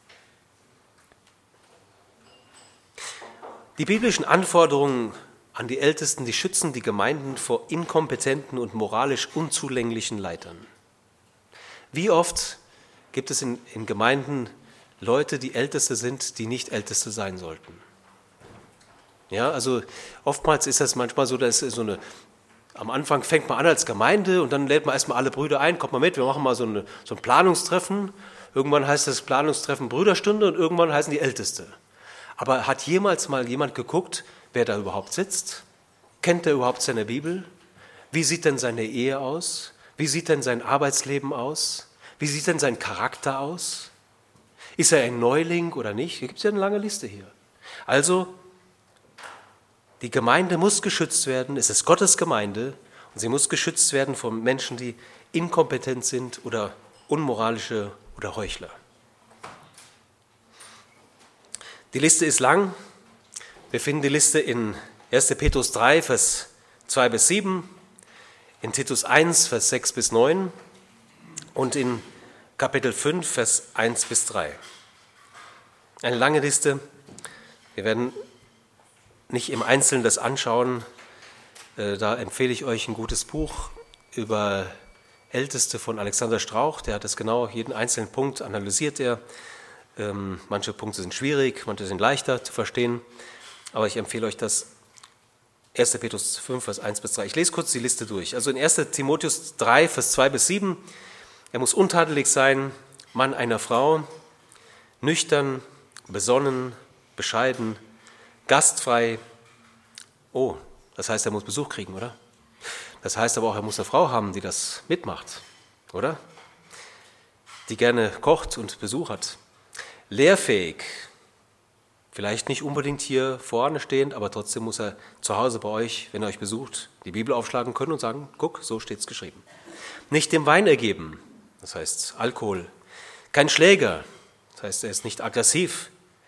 Die biblischen Anforderungen an die Ältesten, die schützen die Gemeinden vor inkompetenten und moralisch unzulänglichen Leitern. Wie oft gibt es in, in Gemeinden Leute, die Älteste sind, die nicht Älteste sein sollten? Ja, also oftmals ist das manchmal so, dass so eine, am Anfang fängt man an als Gemeinde und dann lädt man erstmal alle Brüder ein, kommt mal mit, wir machen mal so, eine, so ein Planungstreffen. Irgendwann heißt das Planungstreffen Brüderstunde und irgendwann heißen die Älteste. Aber hat jemals mal jemand geguckt, wer da überhaupt sitzt? Kennt er überhaupt seine Bibel? Wie sieht denn seine Ehe aus? Wie sieht denn sein Arbeitsleben aus? Wie sieht denn sein Charakter aus? Ist er ein Neuling oder nicht? Hier gibt es ja eine lange Liste hier. Also, die Gemeinde muss geschützt werden, es ist Gottes Gemeinde und sie muss geschützt werden von Menschen, die inkompetent sind oder unmoralische oder Heuchler. Die Liste ist lang. Wir finden die Liste in erster Petrus drei, Vers zwei bis sieben, in Titus eins, Vers sechs bis neun und in Kapitel fünf, Vers eins bis drei. Eine lange Liste. Wir werden nicht im Einzelnen das anschauen. Da empfehle ich euch ein gutes Buch über Älteste von Alexander Strauch. Der hat das genau, jeden einzelnen Punkt analysiert er. Ähm, manche Punkte sind schwierig, manche sind leichter zu verstehen. Aber ich empfehle euch das erster Petrus fünf, Vers eins bis drei. Ich lese kurz die Liste durch. Also in erster Timotheus drei, Vers zwei bis sieben. Er muss untadelig sein, Mann einer Frau, nüchtern, besonnen, bescheiden, gastfrei. Oh, das heißt, er muss Besuch kriegen, oder? Das heißt aber auch, er muss eine Frau haben, die das mitmacht, oder? Die gerne kocht und Besuch hat. Lehrfähig, vielleicht nicht unbedingt hier vorne stehend, aber trotzdem muss er zu Hause bei euch, wenn er euch besucht, die Bibel aufschlagen können und sagen, guck, so steht es geschrieben. Nicht dem Wein ergeben, das heißt Alkohol. Kein Schläger, das heißt, er ist nicht aggressiv.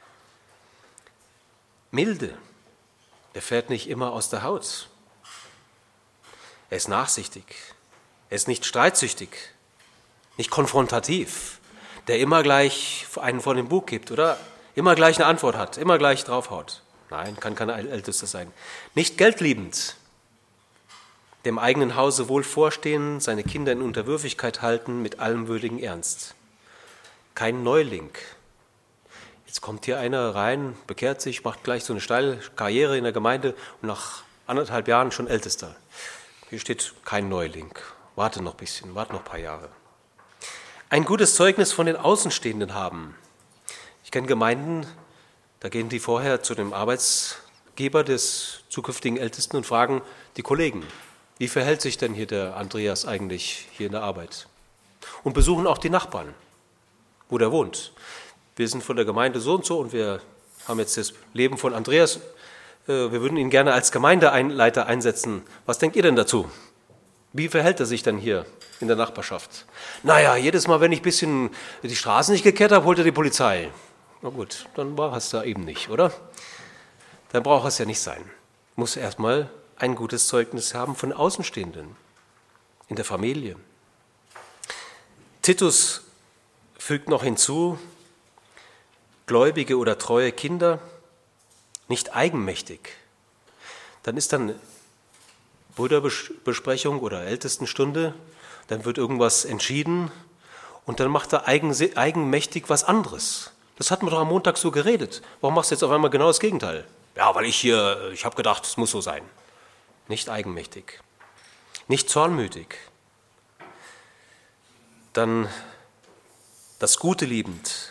Milde, er fährt nicht immer aus der Haut. Er ist nachsichtig, er ist nicht streitsüchtig, nicht konfrontativ, der immer gleich einen vor den Bug gibt oder immer gleich eine Antwort hat, immer gleich draufhaut. Nein, kann kein Ältester sein. Nicht geldliebend, dem eigenen Hause wohl vorstehen, seine Kinder in Unterwürfigkeit halten, mit allem würdigen Ernst. Kein Neuling. Jetzt kommt hier einer rein, bekehrt sich, macht gleich so eine steile Karriere in der Gemeinde und nach anderthalb Jahren schon Ältester. Hier steht kein Neuling. Warte noch ein bisschen, warte noch ein paar Jahre. Ein gutes Zeugnis von den Außenstehenden haben. Ich kenne Gemeinden, da gehen die vorher zu dem Arbeitsgeber des zukünftigen Ältesten und fragen die Kollegen, wie verhält sich denn hier der Andreas eigentlich hier in der Arbeit? Und besuchen auch die Nachbarn, wo der wohnt. Wir sind von der Gemeinde so und so und wir haben jetzt das Leben von Andreas. Wir würden ihn gerne als Gemeindeleiter einsetzen. Was denkt ihr denn dazu? Wie verhält er sich dann hier in der Nachbarschaft? Naja, jedes Mal, wenn ich ein bisschen die Straße nicht gekehrt habe, holt er die Polizei. Na gut, dann war es da eben nicht, oder? Dann braucht es ja nicht sein. Muss erstmal ein gutes Zeugnis haben von Außenstehenden in der Familie. Titus fügt noch hinzu, gläubige oder treue Kinder, nicht eigenmächtig. Dann ist dann Brüderbesprechung oder Ältestenstunde, dann wird irgendwas entschieden und dann macht er eigen, eigenmächtig was anderes. Das hatten wir doch am Montag so geredet. Warum machst du jetzt auf einmal genau das Gegenteil? Ja, weil ich hier, ich habe gedacht, es muss so sein. Nicht eigenmächtig, nicht zornmütig. Dann das Gute liebend,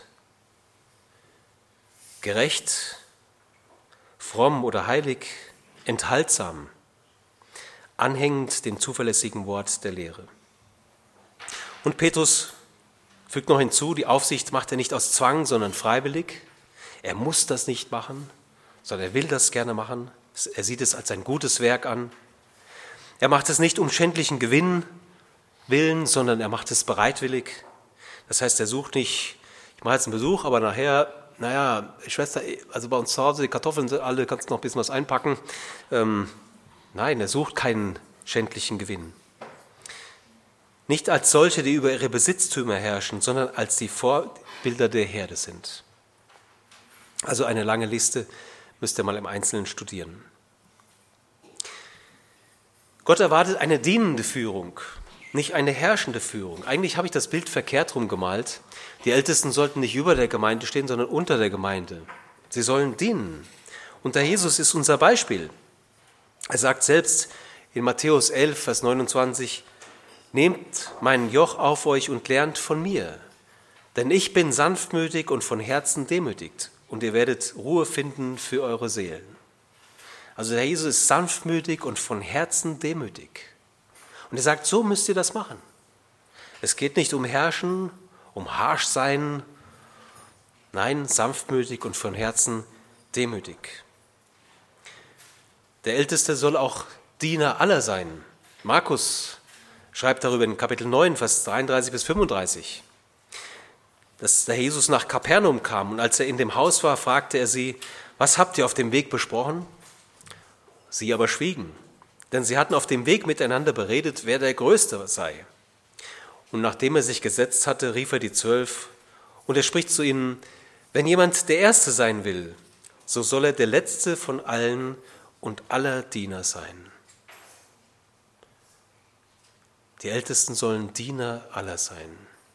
gerecht, fromm oder heilig, enthaltsam, anhängend dem zuverlässigen Wort der Lehre. Und Petrus fügt noch hinzu, die Aufsicht macht er nicht aus Zwang, sondern freiwillig. Er muss das nicht machen, sondern er will das gerne machen. Er sieht es als ein gutes Werk an. Er macht es nicht um schändlichen Gewinn willen, sondern er macht es bereitwillig. Das heißt, er sucht nicht, ich mache jetzt einen Besuch, aber nachher, naja, Schwester, also bei uns zu Hause, die Kartoffeln sind alle, kannst du noch ein bisschen was einpacken. Ähm, nein, er sucht keinen schändlichen Gewinn. Nicht als solche, die über ihre Besitztümer herrschen, sondern als die Vorbilder der Herde sind. Also eine lange Liste, müsst ihr mal im Einzelnen studieren. Gott erwartet eine dienende Führung, nicht eine herrschende Führung. Eigentlich habe ich das Bild verkehrt rumgemalt. Die Ältesten sollten nicht über der Gemeinde stehen, sondern unter der Gemeinde. Sie sollen dienen. Und der Jesus ist unser Beispiel. Er sagt selbst in Matthäus elf, Vers neunundzwanzig, nehmt mein Joch auf euch und lernt von mir, denn ich bin sanftmütig und von Herzen demütigt, und ihr werdet Ruhe finden für eure Seelen. Also der Jesus ist sanftmütig und von Herzen demütig. Und er sagt, so müsst ihr das machen. Es geht nicht um Herrschen, um harsch sein, nein, sanftmütig und von Herzen demütig. Der Älteste soll auch Diener aller sein. Markus schreibt darüber in Kapitel neun, Vers dreiunddreißig bis fünfunddreißig, dass der Jesus nach Kapernaum kam und als er in dem Haus war, fragte er sie, was habt ihr auf dem Weg besprochen? Sie aber schwiegen, denn sie hatten auf dem Weg miteinander beredet, wer der Größte sei. Und nachdem er sich gesetzt hatte, rief er die Zwölf und er spricht zu ihnen, wenn jemand der Erste sein will, so soll er der Letzte von allen und aller Diener sein. Die Ältesten sollen Diener aller sein.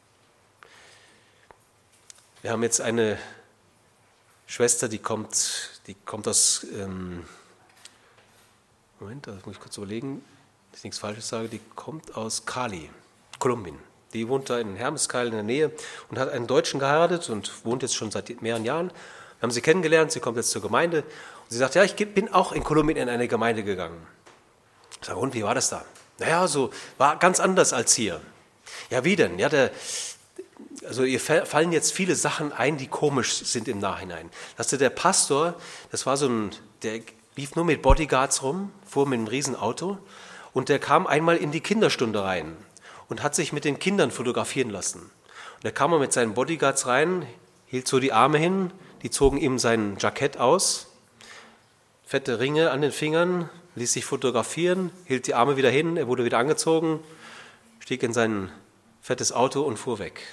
Wir haben jetzt eine Schwester, die kommt, die kommt aus, ähm, Moment, das muss ich kurz überlegen, dass ich nichts Falsches sage, die kommt aus Cali, Kolumbien. Die wohnt da in Hermeskeil in der Nähe und hat einen Deutschen geheiratet und wohnt jetzt schon seit mehreren Jahren. Wir haben sie kennengelernt, sie kommt jetzt zur Gemeinde und sie sagt, ja, ich bin auch in Kolumbien in eine Gemeinde gegangen. Ich sage, und wie war das da? Naja, so war ganz anders als hier. Ja, wie denn? Ja, der, also ihr fallen jetzt viele Sachen ein, die komisch sind im Nachhinein. Das ist der Pastor, das war so ein, der lief nur mit Bodyguards rum, fuhr mit einem riesen Auto und der kam einmal in die Kinderstunde rein und hat sich mit den Kindern fotografieren lassen. Und da kam er mit seinen Bodyguards rein, hielt so die Arme hin, die zogen ihm sein Jackett aus, fette Ringe an den Fingern, ließ sich fotografieren, hielt die Arme wieder hin, er wurde wieder angezogen, stieg in sein fettes Auto und fuhr weg.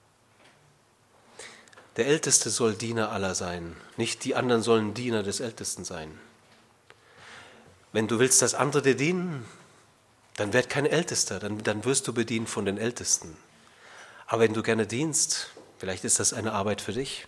Der Älteste soll Diener aller sein, nicht die anderen sollen Diener des Ältesten sein. Wenn du willst, dass andere dir dienen, dann werd kein Ältester, dann, dann wirst du bedient von den Ältesten. Aber wenn du gerne dienst, vielleicht ist das eine Arbeit für dich.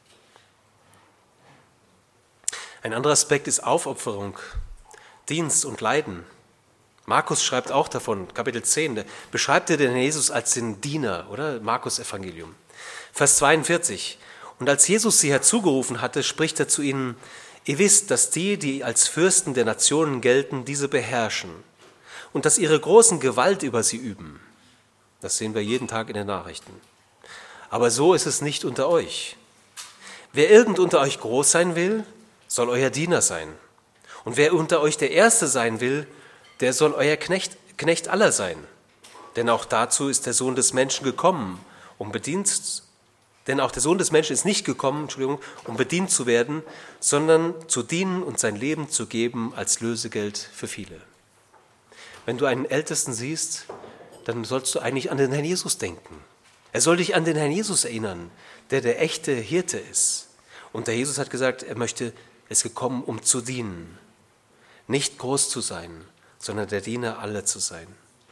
Ein anderer Aspekt ist Aufopferung, Dienst und Leiden. Markus schreibt auch davon, Kapitel zehn, da beschreibt er den Jesus als den Diener, oder? Markus Evangelium. Vers zweiundvierzig. Und als Jesus sie herzugerufen hatte, spricht er zu ihnen, ihr wisst, dass die, die als Fürsten der Nationen gelten, diese beherrschen und dass ihre großen Gewalt über sie üben. Das sehen wir jeden Tag in den Nachrichten. Aber so ist es nicht unter euch. Wer irgend unter euch groß sein will, soll euer Diener sein. Und wer unter euch der Erste sein will, der soll euer Knecht, Knecht aller sein. Denn auch dazu ist der Sohn des Menschen gekommen, um bedient, denn auch der Sohn des Menschen ist nicht gekommen, Entschuldigung, um bedient zu werden, sondern zu dienen und sein Leben zu geben als Lösegeld für viele. Wenn du einen Ältesten siehst, dann sollst du eigentlich an den Herrn Jesus denken. Er soll dich an den Herrn Jesus erinnern, der der echte Hirte ist. Und der Jesus hat gesagt, er möchte, es gekommen, um zu dienen. Nicht groß zu sein, sondern der Diener aller zu sein.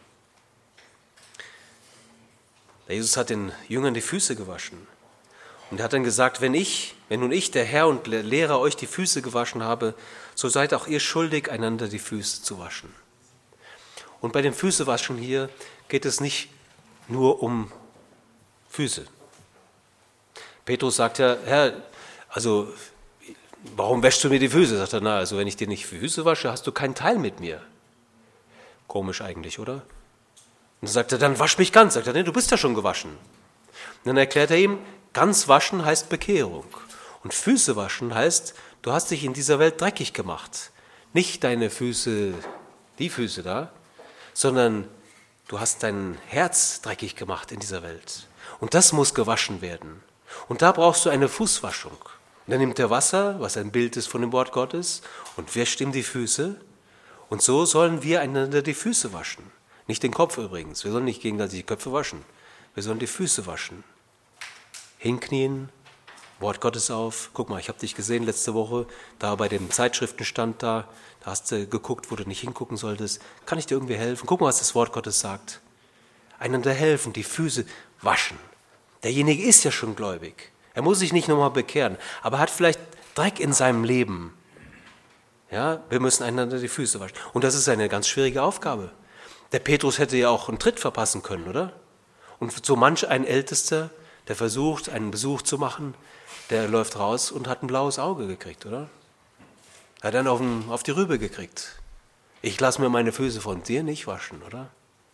Der Jesus hat den Jüngern die Füße gewaschen. Und er hat dann gesagt, wenn ich, wenn nun ich, der Herr und Lehrer, euch die Füße gewaschen habe, so seid auch ihr schuldig, einander die Füße zu waschen. Und bei dem Füßewaschen hier geht es nicht nur um Füße. Petrus sagt ja, Herr, also warum wäschst du mir die Füße? Sagt er, na, also wenn ich dir nicht Füße wasche, hast du keinen Teil mit mir. Komisch eigentlich, oder? Und dann sagt er, dann wasch mich ganz. Sagt er, nee, du bist ja schon gewaschen. Und dann erklärt er ihm, ganz waschen heißt Bekehrung. Und Füße waschen heißt, du hast dich in dieser Welt dreckig gemacht. Nicht deine Füße, die Füße da, sondern du hast dein Herz dreckig gemacht in dieser Welt. Und das muss gewaschen werden. Und da brauchst du eine Fußwaschung. Und dann nimmt er Wasser, was ein Bild ist von dem Wort Gottes, und wäscht ihm die Füße. Und so sollen wir einander die Füße waschen. Nicht den Kopf übrigens. Wir sollen nicht gegenseitig die Köpfe waschen. Wir sollen die Füße waschen. Hinknien, Wort Gottes auf. Guck mal, ich habe dich gesehen letzte Woche, da bei dem Zeitschriftenstand da, da hast du geguckt, wo du nicht hingucken solltest. Kann ich dir irgendwie helfen? Guck mal, was das Wort Gottes sagt. Einander helfen, die Füße waschen. Derjenige ist ja schon gläubig. Er muss sich nicht nochmal bekehren, aber hat vielleicht Dreck in seinem Leben. Ja, wir müssen einander die Füße waschen. Und das ist eine ganz schwierige Aufgabe. Der Petrus hätte ja auch einen Tritt verpassen können, oder? Und so manch ein Ältester, der versucht, einen Besuch zu machen, der läuft raus und hat ein blaues Auge gekriegt, oder? Er hat dann auf, den, auf die Rübe gekriegt. Ich lasse mir meine Füße von dir nicht waschen, oder?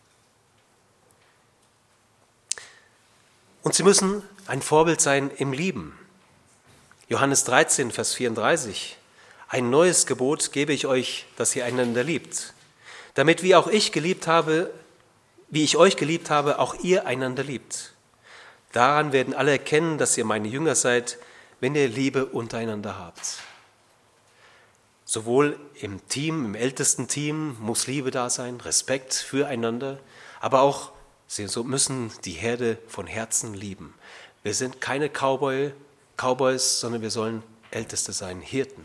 Und sie müssen ein Vorbild sein im Lieben. Johannes dreizehn, Vers vierunddreißig. Ein neues Gebot gebe ich euch, dass ihr einander liebt. Damit wie auch ich geliebt habe, wie ich euch geliebt habe, auch ihr einander liebt. Daran werden alle erkennen, dass ihr meine Jünger seid, wenn ihr Liebe untereinander habt. Sowohl im Team, im ältesten Team muss Liebe da sein, Respekt füreinander, aber auch sie müssen die Herde von Herzen lieben. Wir sind keine Cowboy, Cowboys, sondern wir sollen Älteste sein, Hirten.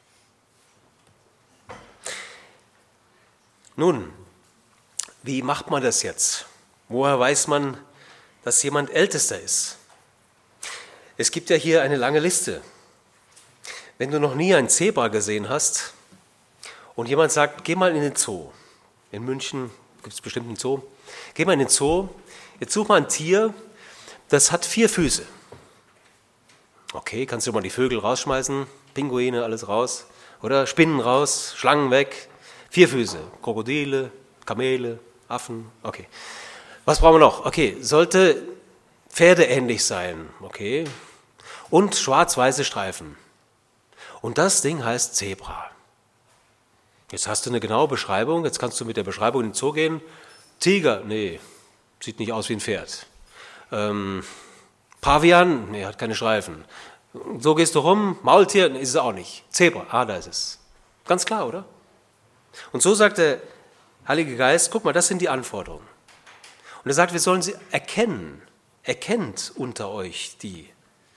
Nun, wie macht man das jetzt? Woher weiß man, dass jemand Ältester ist? Es gibt ja hier eine lange Liste. Wenn du noch nie ein Zebra gesehen hast und jemand sagt, geh mal in den Zoo. In München gibt es bestimmt einen Zoo. Geh mal in den Zoo, jetzt such mal ein Tier, das hat vier Füße. Okay, kannst du mal die Vögel rausschmeißen, Pinguine, alles raus, oder Spinnen raus, Schlangen weg. Vier Füße, Krokodile, Kamele, Affen, okay. Was brauchen wir noch? Okay, sollte pferdeähnlich sein, okay. Und schwarz-weiße Streifen. Und das Ding heißt Zebra. Jetzt hast du eine genaue Beschreibung, jetzt kannst du mit der Beschreibung in den Zoo gehen. Tiger, nee, sieht nicht aus wie ein Pferd. Ähm, Pavian, nee, hat keine Streifen. So gehst du rum, Maultier, nee, ist es auch nicht. Zebra, ah, da ist es. Ganz klar, oder? Und so sagt der Heilige Geist, guck mal, das sind die Anforderungen. Und er sagt, wir sollen sie erkennen. Erkennt unter euch die.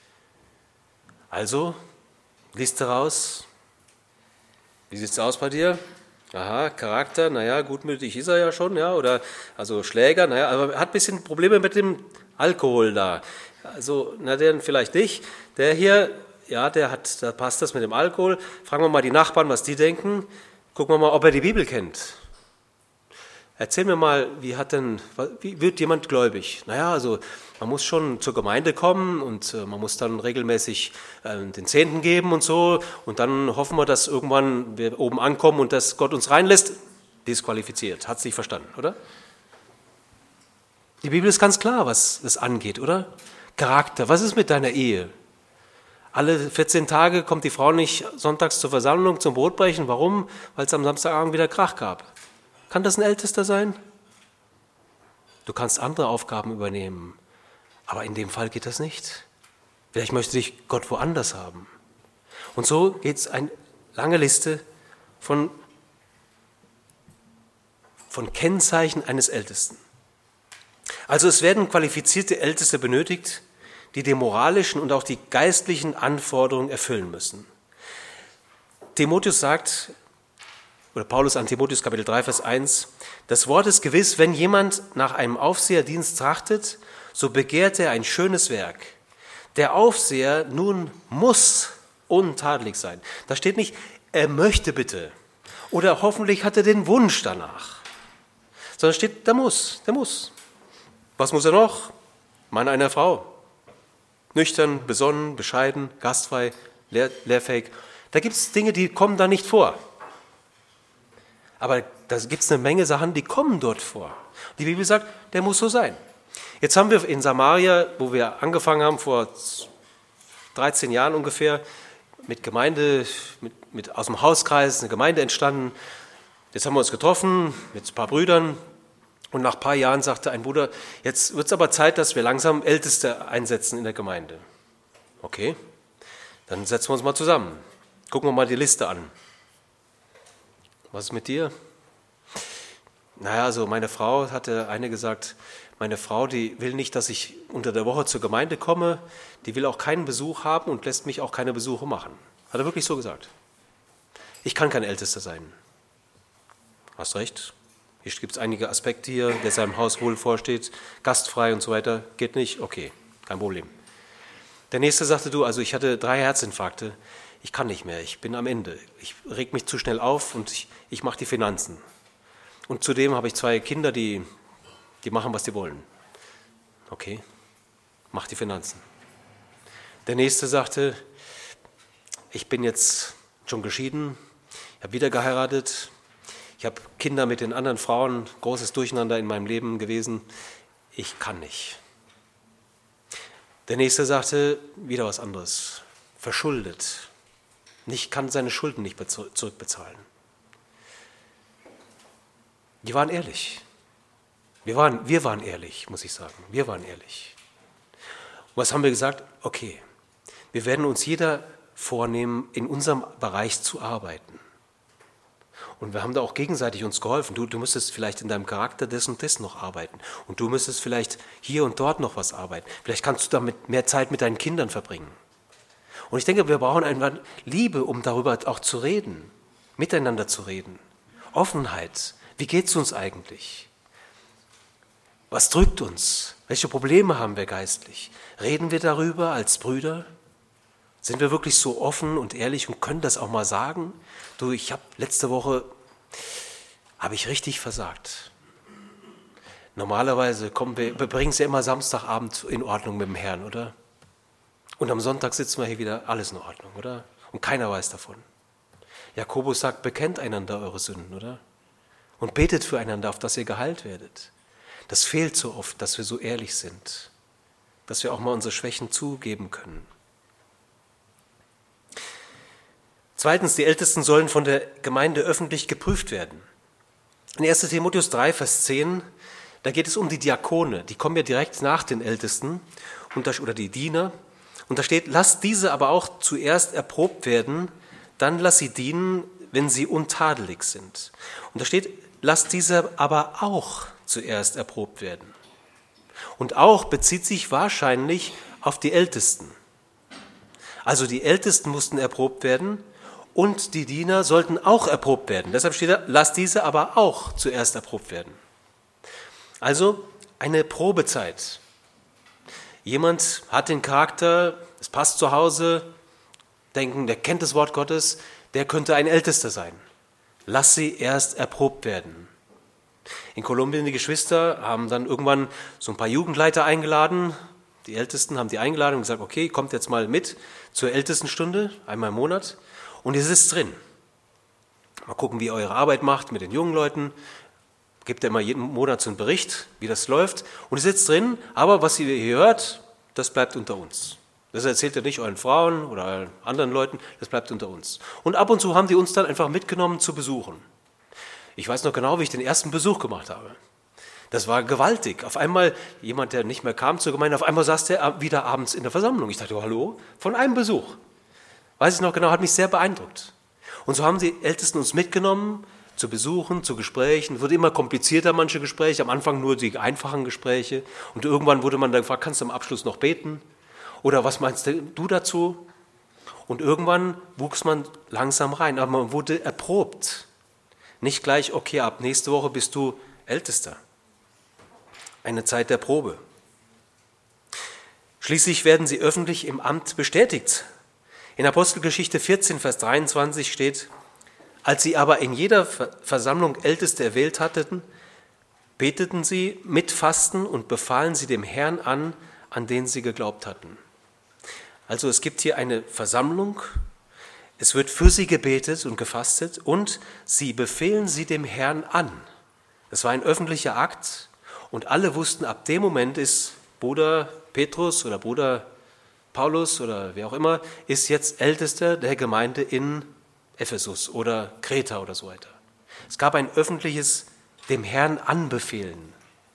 Also, Liste raus. Wie sieht es aus bei dir? Aha, Charakter, naja, gutmütig ist er ja schon, ja, oder, also Schläger, naja, aber er hat ein bisschen Probleme mit dem Alkohol da. Also, na, der vielleicht nicht. Der hier, ja, der hat, da passt das mit dem Alkohol. Fragen wir mal die Nachbarn, was die denken. Gucken wir mal, ob er die Bibel kennt. Erzähl mir mal, wie hat denn, wie wird jemand gläubig? Naja, also man muss schon zur Gemeinde kommen und äh, man muss dann regelmäßig äh, den Zehnten geben und so. Und dann hoffen wir, dass irgendwann wir oben ankommen und dass Gott uns reinlässt. Disqualifiziert, hat es nicht verstanden, oder? Die Bibel ist ganz klar, was das angeht, oder? Charakter, was ist mit deiner Ehe? Alle vierzehn Tage kommt die Frau nicht sonntags zur Versammlung zum Brotbrechen. Warum? Weil es am Samstagabend wieder Krach gab. Kann das ein Ältester sein? Du kannst andere Aufgaben übernehmen, aber in dem Fall geht das nicht. Vielleicht möchte dich Gott woanders haben. Und so geht es eine lange Liste von, von Kennzeichen eines Ältesten. Also es werden qualifizierte Älteste benötigt, die die moralischen und auch die geistlichen Anforderungen erfüllen müssen. Timotheus sagt, oder Paulus an Timotheus Kapitel drei, Vers eins, das Wort ist gewiss, wenn jemand nach einem Aufseherdienst trachtet, so begehrt er ein schönes Werk. Der Aufseher nun muss untadelig sein. Da steht nicht, er möchte bitte oder hoffentlich hat er den Wunsch danach, sondern steht, der muss, der muss. Was muss er noch? Mann einer Frau. Nüchtern, besonnen, bescheiden, gastfrei, lehr, lehrfähig. Da gibt es Dinge, die kommen da nicht vor. Aber da gibt es eine Menge Sachen, die kommen dort vor. Die Bibel sagt, der muss so sein. Jetzt haben wir in Samaria, wo wir angefangen haben, vor dreizehn Jahren ungefähr, mit Gemeinde, mit, mit, aus dem Hauskreis, eine Gemeinde entstanden. Jetzt haben wir uns getroffen mit ein paar Brüdern und nach ein paar Jahren sagte ein Bruder, jetzt wird es aber Zeit, dass wir langsam Älteste einsetzen in der Gemeinde. Okay, dann setzen wir uns mal zusammen. Gucken wir mal die Liste an. Was ist mit dir? Naja, also meine Frau, hatte eine gesagt, meine Frau, die will nicht, dass ich unter der Woche zur Gemeinde komme, die will auch keinen Besuch haben und lässt mich auch keine Besuche machen. Hat er wirklich so gesagt. Ich kann kein Ältester sein. Hast recht. Hier gibt es einige Aspekte hier, der seinem Haus wohl vorsteht, gastfrei und so weiter. Geht nicht? Okay, kein Problem. Der nächste sagte, du, also ich hatte drei Herzinfarkte. Ich kann nicht mehr, ich bin am Ende. Ich reg mich zu schnell auf und ich, ich mache die Finanzen. Und zudem habe ich zwei Kinder, die, die machen, was die wollen. Okay, mach die Finanzen. Der nächste sagte, ich bin jetzt schon geschieden, ich habe wieder geheiratet, ich habe Kinder mit den anderen Frauen, großes Durcheinander in meinem Leben gewesen, ich kann nicht. Der nächste sagte, wieder was anderes, verschuldet. Nicht, kann seine Schulden nicht zurückbezahlen. Die waren ehrlich. Wir waren, wir waren ehrlich, muss ich sagen. Wir waren ehrlich. Und was haben wir gesagt? Okay, wir werden uns jeder vornehmen, in unserem Bereich zu arbeiten. Und wir haben da auch gegenseitig uns geholfen. Du, du müsstest vielleicht in deinem Charakter das und das noch arbeiten. Und du müsstest vielleicht hier und dort noch was arbeiten. Vielleicht kannst du damit mehr Zeit mit deinen Kindern verbringen. Und ich denke, wir brauchen einfach Liebe, um darüber auch zu reden, miteinander zu reden. Offenheit. Wie geht es uns eigentlich? Was drückt uns? Welche Probleme haben wir geistlich? Reden wir darüber als Brüder? Sind wir wirklich so offen und ehrlich und können das auch mal sagen? Du, ich habe letzte Woche, habe ich richtig versagt. Normalerweise kommen wir, wir bringen es ja immer Samstagabend in Ordnung mit dem Herrn, oder? Und am Sonntag sitzen wir hier wieder, alles in Ordnung, oder? Und keiner weiß davon. Jakobus sagt, bekennt einander eure Sünden, oder? Und betet füreinander, auf dass ihr geheilt werdet. Das fehlt so oft, dass wir so ehrlich sind, dass wir auch mal unsere Schwächen zugeben können. Zweitens, die Ältesten sollen von der Gemeinde öffentlich geprüft werden. In erster Timotheus drei, Vers zehn, da geht es um die Diakone. Die kommen ja direkt nach den Ältesten oder die Diener. Und da steht, lasst diese aber auch zuerst erprobt werden, dann lasst sie dienen, wenn sie untadelig sind. Und da steht, lasst diese aber auch zuerst erprobt werden. Und auch bezieht sich wahrscheinlich auf die Ältesten. Also die Ältesten mussten erprobt werden und die Diener sollten auch erprobt werden. Deshalb steht da, lasst diese aber auch zuerst erprobt werden. Also eine Probezeit. Jemand hat den Charakter, es passt zu Hause, denken, der kennt das Wort Gottes, der könnte ein Ältester sein. Lass sie erst erprobt werden. In Kolumbien, die Geschwister haben dann irgendwann so ein paar Jugendleiter eingeladen. Die Ältesten haben die eingeladen und gesagt, okay, kommt jetzt mal mit zur Ältestenstunde, einmal im Monat. Und ihr sitzt drin. Mal gucken, wie ihr eure Arbeit macht mit den jungen Leuten. Gebt ihr immer jeden Monat so einen Bericht, wie das läuft. Und ihr sitzt drin, aber was ihr hier hört, das bleibt unter uns. Das erzählt ihr nicht euren Frauen oder anderen Leuten, das bleibt unter uns. Und ab und zu haben die uns dann einfach mitgenommen zu besuchen. Ich weiß noch genau, wie ich den ersten Besuch gemacht habe. Das war gewaltig. Auf einmal, jemand, der nicht mehr kam zur Gemeinde, auf einmal saß der wieder abends in der Versammlung. Ich dachte, oh, hallo, von einem Besuch. Weiß ich noch genau, hat mich sehr beeindruckt. Und so haben die Ältesten uns mitgenommen zu Besuchen, zu Gesprächen. Es wurde immer komplizierter, manche Gespräche. Am Anfang nur die einfachen Gespräche. Und irgendwann wurde man dann gefragt, kannst du am Abschluss noch beten? Oder was meinst du dazu? Und irgendwann wuchs man langsam rein, aber man wurde erprobt. Nicht gleich, okay, ab nächste Woche bist du Ältester. Eine Zeit der Probe. Schließlich werden sie öffentlich im Amt bestätigt. In Apostelgeschichte vierzehn, Vers dreiundzwanzig steht, als sie aber in jeder Versammlung Älteste erwählt hatten, beteten sie mit Fasten und befahlen sie dem Herrn an, an den sie geglaubt hatten. Also es gibt hier eine Versammlung, es wird für sie gebetet und gefastet und sie befehlen sie dem Herrn an. Das war ein öffentlicher Akt und alle wussten, ab dem Moment ist Bruder Petrus oder Bruder Paulus oder wer auch immer, ist jetzt Ältester der Gemeinde in Ephesus oder Kreta oder so weiter. Es gab ein öffentliches dem Herrn anbefehlen.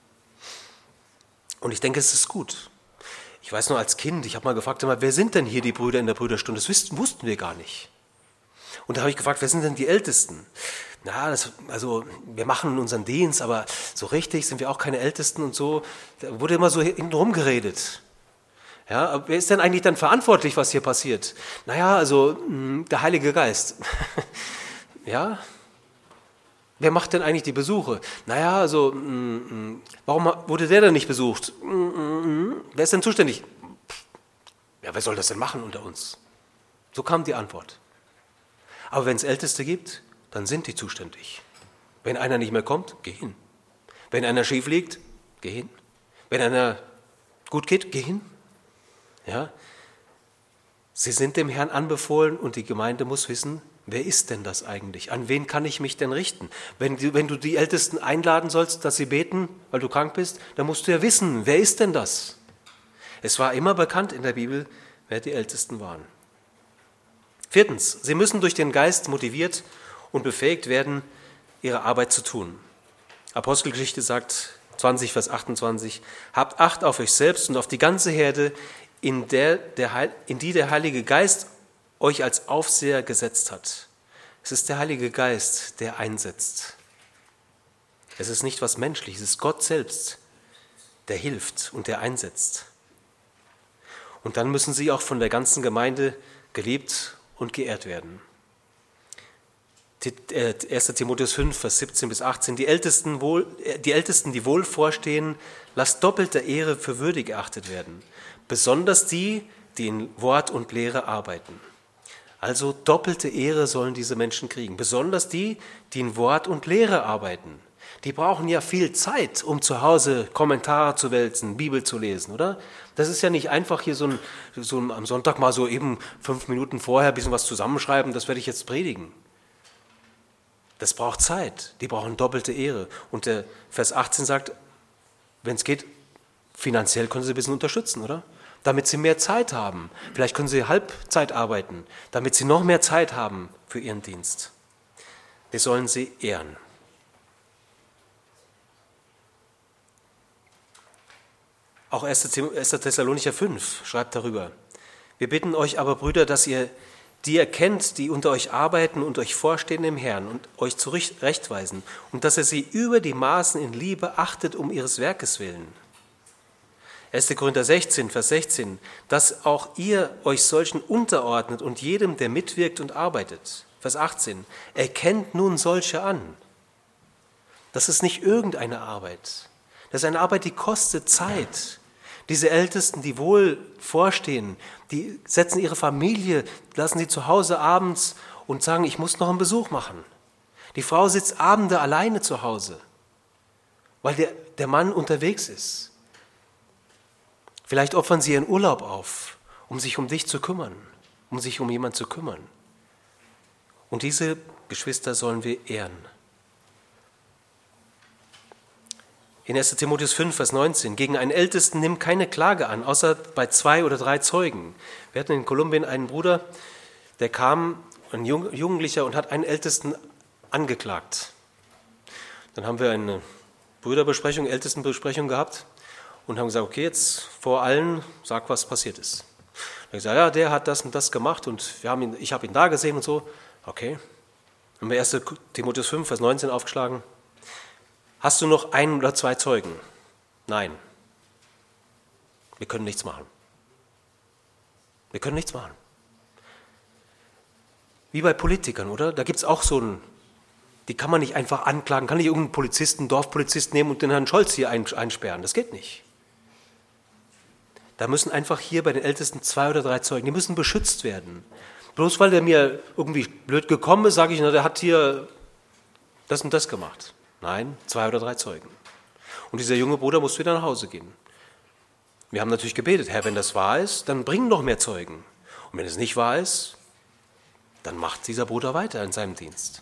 Und ich denke, es ist gut. Ich weiß noch als Kind, ich habe mal gefragt, wer sind denn hier die Brüder in der Brüderstunde? Das wussten, wussten wir gar nicht. Und da habe ich gefragt, wer sind denn die Ältesten? Na, das, also wir machen unseren Dienst, aber so richtig sind wir auch keine Ältesten und so. Da wurde immer so hintenrum geredet. Ja, aber wer ist denn eigentlich dann verantwortlich, was hier passiert? Naja, also mh, der Heilige Geist. Ja, wer macht denn eigentlich die Besuche? Naja, also, mh, mh, warum wurde der denn nicht besucht? Mh, mh, wer ist denn zuständig? Ja, wer soll das denn machen unter uns? So kam die Antwort. Aber wenn es Älteste gibt, dann sind die zuständig. Wenn einer nicht mehr kommt, geh hin. Wenn einer schief liegt, geh hin. Wenn einer gut geht, geh hin. Ja? Sie sind dem Herrn anbefohlen und die Gemeinde muss wissen, wer ist denn das eigentlich? An wen kann ich mich denn richten? Wenn du, wenn du die Ältesten einladen sollst, dass sie beten, weil du krank bist, dann musst du ja wissen, wer ist denn das? Es war immer bekannt in der Bibel, wer die Ältesten waren. Viertens, sie müssen durch den Geist motiviert und befähigt werden, ihre Arbeit zu tun. Apostelgeschichte sagt zwanzig, Vers achtundzwanzig, habt Acht auf euch selbst und auf die ganze Herde, in, der, der, in die der Heilige Geist euch als Aufseher gesetzt hat. Es ist der Heilige Geist, der einsetzt. Es ist nicht was Menschliches, es ist Gott selbst, der hilft und der einsetzt. Und dann müssen sie auch von der ganzen Gemeinde geliebt und geehrt werden. erster Timotheus fünf, Vers siebzehn bis achtzehn, die Ältesten, wohl, die Ältesten, die wohl vorstehen, lasst doppelte Ehre für würdig erachtet werden, besonders die, die in Wort und Lehre arbeiten. Also doppelte Ehre sollen diese Menschen kriegen, besonders die, die in Wort und Lehre arbeiten. Die brauchen ja viel Zeit, um zu Hause Kommentare zu wälzen, Bibel zu lesen, oder? Das ist ja nicht einfach hier so, ein, so ein, am Sonntag mal so eben fünf Minuten vorher ein bisschen was zusammenschreiben, das werde ich jetzt predigen. Das braucht Zeit, die brauchen doppelte Ehre. Und der Vers achtzehn sagt, wenn es geht, finanziell können sie ein bisschen unterstützen, oder? Damit sie mehr Zeit haben. Vielleicht können sie Halbzeit arbeiten, damit sie noch mehr Zeit haben für ihren Dienst. Wir sollen sie ehren. Auch erster Thessalonicher fünf schreibt darüber. Wir bitten euch aber, Brüder, dass ihr die erkennt, die unter euch arbeiten und euch vorstehen im Herrn und euch zurechtweisen und dass ihr sie über die Maßen in Liebe achtet um ihres Werkes willen. erster Korinther sechzehn, Vers sechzehn, dass auch ihr euch solchen unterordnet und jedem, der mitwirkt und arbeitet. Vers achtzehn, erkennt nun solche an. Das ist nicht irgendeine Arbeit. Das ist eine Arbeit, die kostet Zeit. Diese Ältesten, die wohl vorstehen, die setzen ihre Familie, lassen sie zu Hause abends und sagen, ich muss noch einen Besuch machen. Die Frau sitzt Abende alleine zu Hause, weil der, der Mann unterwegs ist. Vielleicht opfern sie ihren Urlaub auf, um sich um dich zu kümmern, um sich um jemanden zu kümmern. Und diese Geschwister sollen wir ehren. In erster Timotheus fünf, Vers neunzehn, gegen einen Ältesten nimm keine Klage an, außer bei zwei oder drei Zeugen. Wir hatten in Kolumbien einen Bruder, der kam, ein Jugendlicher, und hat einen Ältesten angeklagt. Dann haben wir eine Brüderbesprechung, Ältestenbesprechung gehabt und haben gesagt, okay, jetzt vor allen sag, was passiert ist. Dann habe ich gesagt, ja, der hat das und das gemacht und wir haben ihn, ich habe ihn da gesehen und so. Okay. Dann haben wir ersten Timotheus fünf, Vers neunzehn aufgeschlagen. Hast du noch einen oder zwei Zeugen? Nein. Wir können nichts machen. Wir können nichts machen. Wie bei Politikern, oder? Da gibt es auch so einen, die kann man nicht einfach anklagen, kann nicht irgendeinen Polizisten, Dorfpolizisten nehmen und den Herrn Scholz hier einsperren. Das geht nicht. Da müssen einfach hier bei den Ältesten zwei oder drei Zeugen, die müssen beschützt werden. Bloß weil der mir irgendwie blöd gekommen ist, sage ich, na, der hat hier das und das gemacht. Nein, zwei oder drei Zeugen. Und dieser junge Bruder musste wieder nach Hause gehen. Wir haben natürlich gebetet, Herr, wenn das wahr ist, dann bring noch mehr Zeugen. Und wenn es nicht wahr ist, dann macht dieser Bruder weiter in seinem Dienst.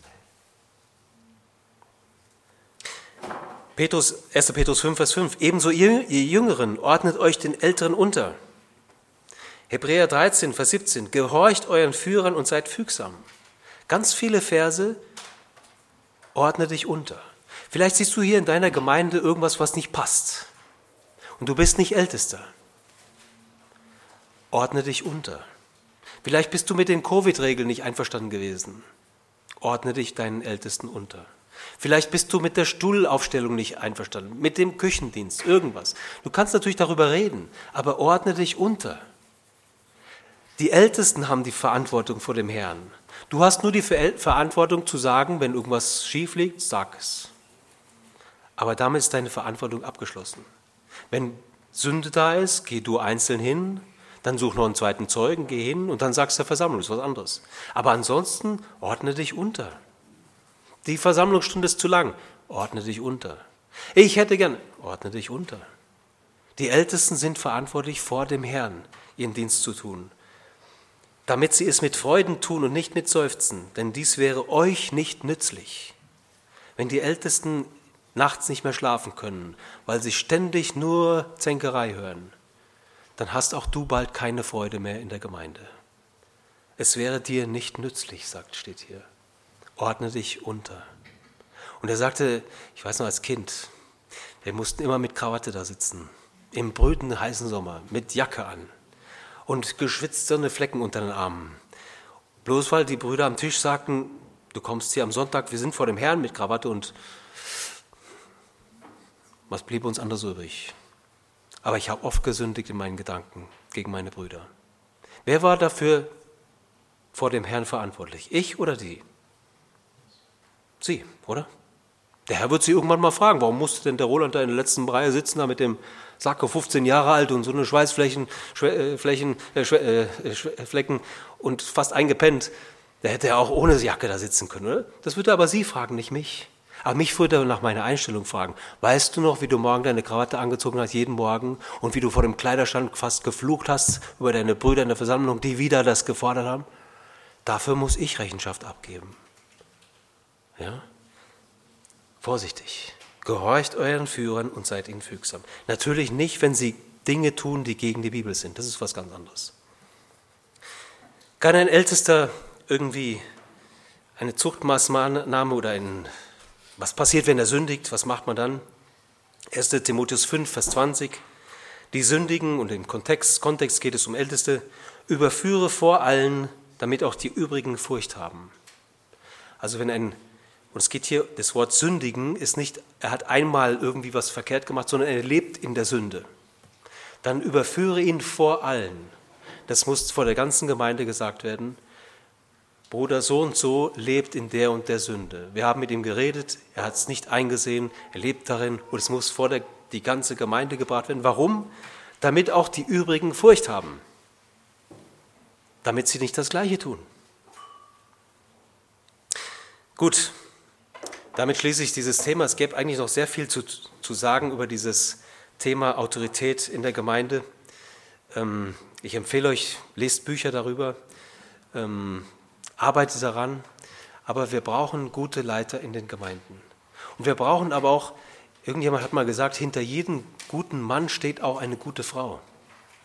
Petrus, ersten Petrus fünf, Vers fünf. Ebenso ihr, ihr Jüngeren, ordnet euch den Älteren unter. Hebräer dreizehn, Vers siebzehn. Gehorcht euren Führern und seid fügsam. Ganz viele Verse, ordne dich unter. Vielleicht siehst du hier in deiner Gemeinde irgendwas, was nicht passt. Und du bist nicht Ältester. Ordne dich unter. Vielleicht bist du mit den Covid-Regeln nicht einverstanden gewesen. Ordne dich deinen Ältesten unter. Vielleicht bist du mit der Stuhlaufstellung nicht einverstanden, mit dem Küchendienst, irgendwas. Du kannst natürlich darüber reden, aber ordne dich unter. Die Ältesten haben die Verantwortung vor dem Herrn. Du hast nur die Verantwortung zu sagen, wenn irgendwas schief liegt, sag es. Aber damit ist deine Verantwortung abgeschlossen. Wenn Sünde da ist, geh du einzeln hin, dann such noch einen zweiten Zeugen, geh hin und dann sagst du der Versammlung, das ist was anderes. Aber ansonsten ordne dich unter. Die Versammlungsstunde ist zu lang, ordne dich unter. Ich hätte gern, ordne dich unter. Die Ältesten sind verantwortlich, vor dem Herrn ihren Dienst zu tun, damit sie es mit Freuden tun und nicht mit Seufzen, denn dies wäre euch nicht nützlich. Wenn die Ältesten nachts nicht mehr schlafen können, weil sie ständig nur Zänkerei hören, dann hast auch du bald keine Freude mehr in der Gemeinde. Es wäre dir nicht nützlich, sagt, steht hier. Ordne dich unter. Und er sagte, ich weiß noch als Kind, wir mussten immer mit Krawatte da sitzen, im brütenden heißen Sommer, mit Jacke an und geschwitzt so eine Flecken unter den Armen. Bloß weil die Brüder am Tisch sagten, du kommst hier am Sonntag, wir sind vor dem Herrn mit Krawatte und was blieb uns anders übrig? Aber ich habe oft gesündigt in meinen Gedanken gegen meine Brüder. Wer war dafür vor dem Herrn verantwortlich? Ich oder die? Sie, oder? Der Herr wird sie irgendwann mal fragen, warum musste denn der Roland da in der letzten Reihe sitzen, da mit dem Sacko, fünfzehn Jahre alt und so eine Schweißflächen, Schwä- Flächen, äh, Schwä- äh, Flecken und fast eingepennt. Der hätte ja auch ohne Jacke da sitzen können, oder? Das würde aber Sie fragen, nicht mich. Aber mich würde er nach meiner Einstellung fragen. Weißt du noch, wie du morgen deine Krawatte angezogen hast, jeden Morgen, und wie du vor dem Kleiderschrank fast geflucht hast über deine Brüder in der Versammlung, die wieder das gefordert haben? Dafür muss ich Rechenschaft abgeben. Ja? Vorsichtig. Gehorcht euren Führern und seid ihnen fügsam. Natürlich nicht, wenn sie Dinge tun, die gegen die Bibel sind. Das ist was ganz anderes. Kann ein Ältester irgendwie eine Zuchtmaßnahme oder ein, was passiert, wenn er sündigt? Was macht man dann? ersten Timotheus fünf, Vers zwanzig. Die Sündigen, und im Kontext, Kontext geht es um Älteste, überführe vor allen, damit auch die übrigen Furcht haben. Also wenn ein Und es geht hier, das Wort sündigen ist nicht, er hat einmal irgendwie was verkehrt gemacht, sondern er lebt in der Sünde. Dann überführe ihn vor allen. Das muss vor der ganzen Gemeinde gesagt werden. Bruder so und so lebt in der und der Sünde. Wir haben mit ihm geredet, er hat es nicht eingesehen, er lebt darin und es muss vor der, die ganze Gemeinde gebracht werden. Warum? Damit auch die übrigen Furcht haben. Damit sie nicht das Gleiche tun. Gut. Damit schließe ich dieses Thema. Es gäbe eigentlich noch sehr viel zu, zu sagen über dieses Thema Autorität in der Gemeinde. Ähm, ich empfehle euch, lest Bücher darüber, ähm, arbeitet daran. Aber wir brauchen gute Leiter in den Gemeinden. Und wir brauchen aber auch, irgendjemand hat mal gesagt, hinter jedem guten Mann steht auch eine gute Frau.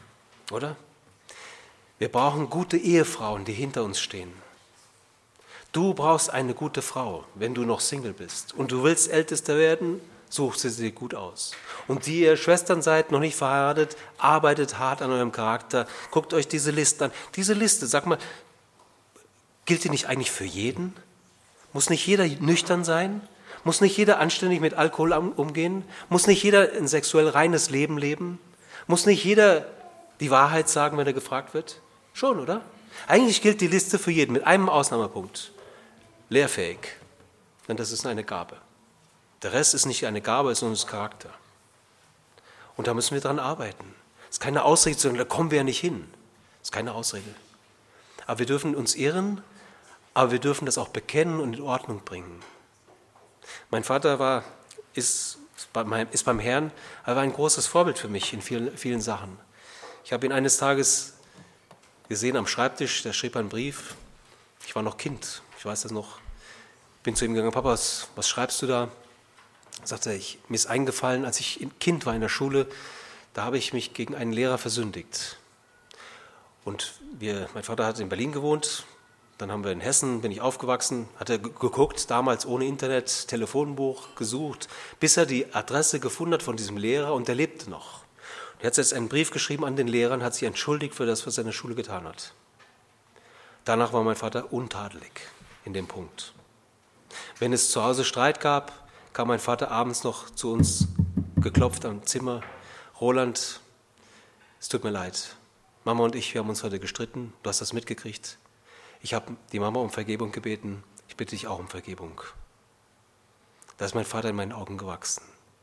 Oder? Wir brauchen gute Ehefrauen, die hinter uns stehen. Du brauchst eine gute Frau, wenn du noch Single bist. Und du willst Ältester werden, such sie dir gut aus. Und die ihr Schwestern seid, noch nicht verheiratet, arbeitet hart an eurem Charakter. Guckt euch diese Liste an. Diese Liste, sag mal, gilt die nicht eigentlich für jeden? Muss nicht jeder nüchtern sein? Muss nicht jeder anständig mit Alkohol umgehen? Muss nicht jeder ein sexuell reines Leben leben? Muss nicht jeder die Wahrheit sagen, wenn er gefragt wird? Schon, oder? Eigentlich gilt die Liste für jeden, mit einem Ausnahmepunkt. Lehrfähig, denn das ist eine Gabe. Der Rest ist nicht eine Gabe, es ist unser Charakter. Und da müssen wir dran arbeiten. Es ist keine Ausrede, sondern da kommen wir ja nicht hin. Es ist keine Ausrede. Aber wir dürfen uns irren, aber wir dürfen das auch bekennen und in Ordnung bringen. Mein Vater war, ist, ist beim Herrn, er war ein großes Vorbild für mich in vielen, vielen Sachen. Ich habe ihn eines Tages gesehen am Schreibtisch, der schrieb einen Brief. Ich war noch Kind, ich weiß das noch. Bin zu ihm gegangen, Papa, was, was schreibst du da? Sagte er, ich, mir ist eingefallen, als ich Kind war in der Schule, da habe ich mich gegen einen Lehrer versündigt. Und wir, mein Vater hat in Berlin gewohnt, dann haben wir in Hessen, bin ich aufgewachsen, hat er geguckt, damals ohne Internet, Telefonbuch gesucht, bis er die Adresse gefunden hat von diesem Lehrer und der lebte noch. Er hat jetzt einen Brief geschrieben an den Lehrer und hat sich entschuldigt für das, was er in der Schule getan hat. Danach war mein Vater untadelig in dem Punkt. Wenn es zu Hause Streit gab, kam mein Vater abends noch zu uns geklopft am Zimmer. Roland, es tut mir leid. Mama und ich, wir haben uns heute gestritten. Du hast das mitgekriegt. Ich habe die Mama um Vergebung gebeten. Ich bitte dich auch um Vergebung. Da ist mein Vater in meinen Augen gewachsen.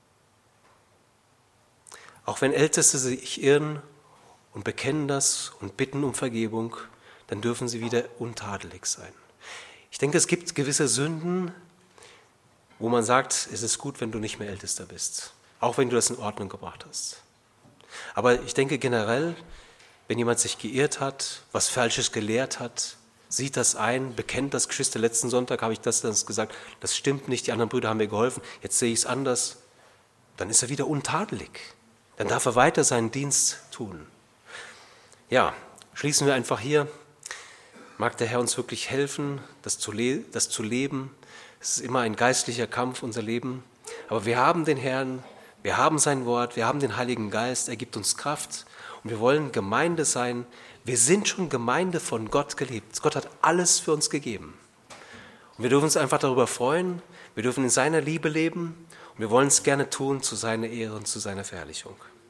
Auch wenn Älteste sich irren und bekennen das und bitten um Vergebung, dann dürfen sie wieder untadelig sein. Ich denke, es gibt gewisse Sünden, wo man sagt, es ist gut, wenn du nicht mehr Ältester bist, auch wenn du das in Ordnung gebracht hast. Aber ich denke generell, wenn jemand sich geirrt hat, was Falsches gelehrt hat, sieht das ein, bekennt das. Geschwister, letzten Sonntag habe ich das, das gesagt, das stimmt nicht, die anderen Brüder haben mir geholfen, jetzt sehe ich es anders, dann ist er wieder untadelig. Dann darf er weiter seinen Dienst tun. Ja, schließen wir einfach hier. Mag der Herr uns wirklich helfen, das zu, le- das zu leben. Es ist immer ein geistlicher Kampf, unser Leben. Aber wir haben den Herrn, wir haben sein Wort, wir haben den Heiligen Geist, er gibt uns Kraft. Und wir wollen Gemeinde sein. Wir sind schon Gemeinde von Gott geliebt. Gott hat alles für uns gegeben. Und wir dürfen uns einfach darüber freuen. Wir dürfen in seiner Liebe leben. Und wir wollen es gerne tun zu seiner Ehre und zu seiner Verherrlichung.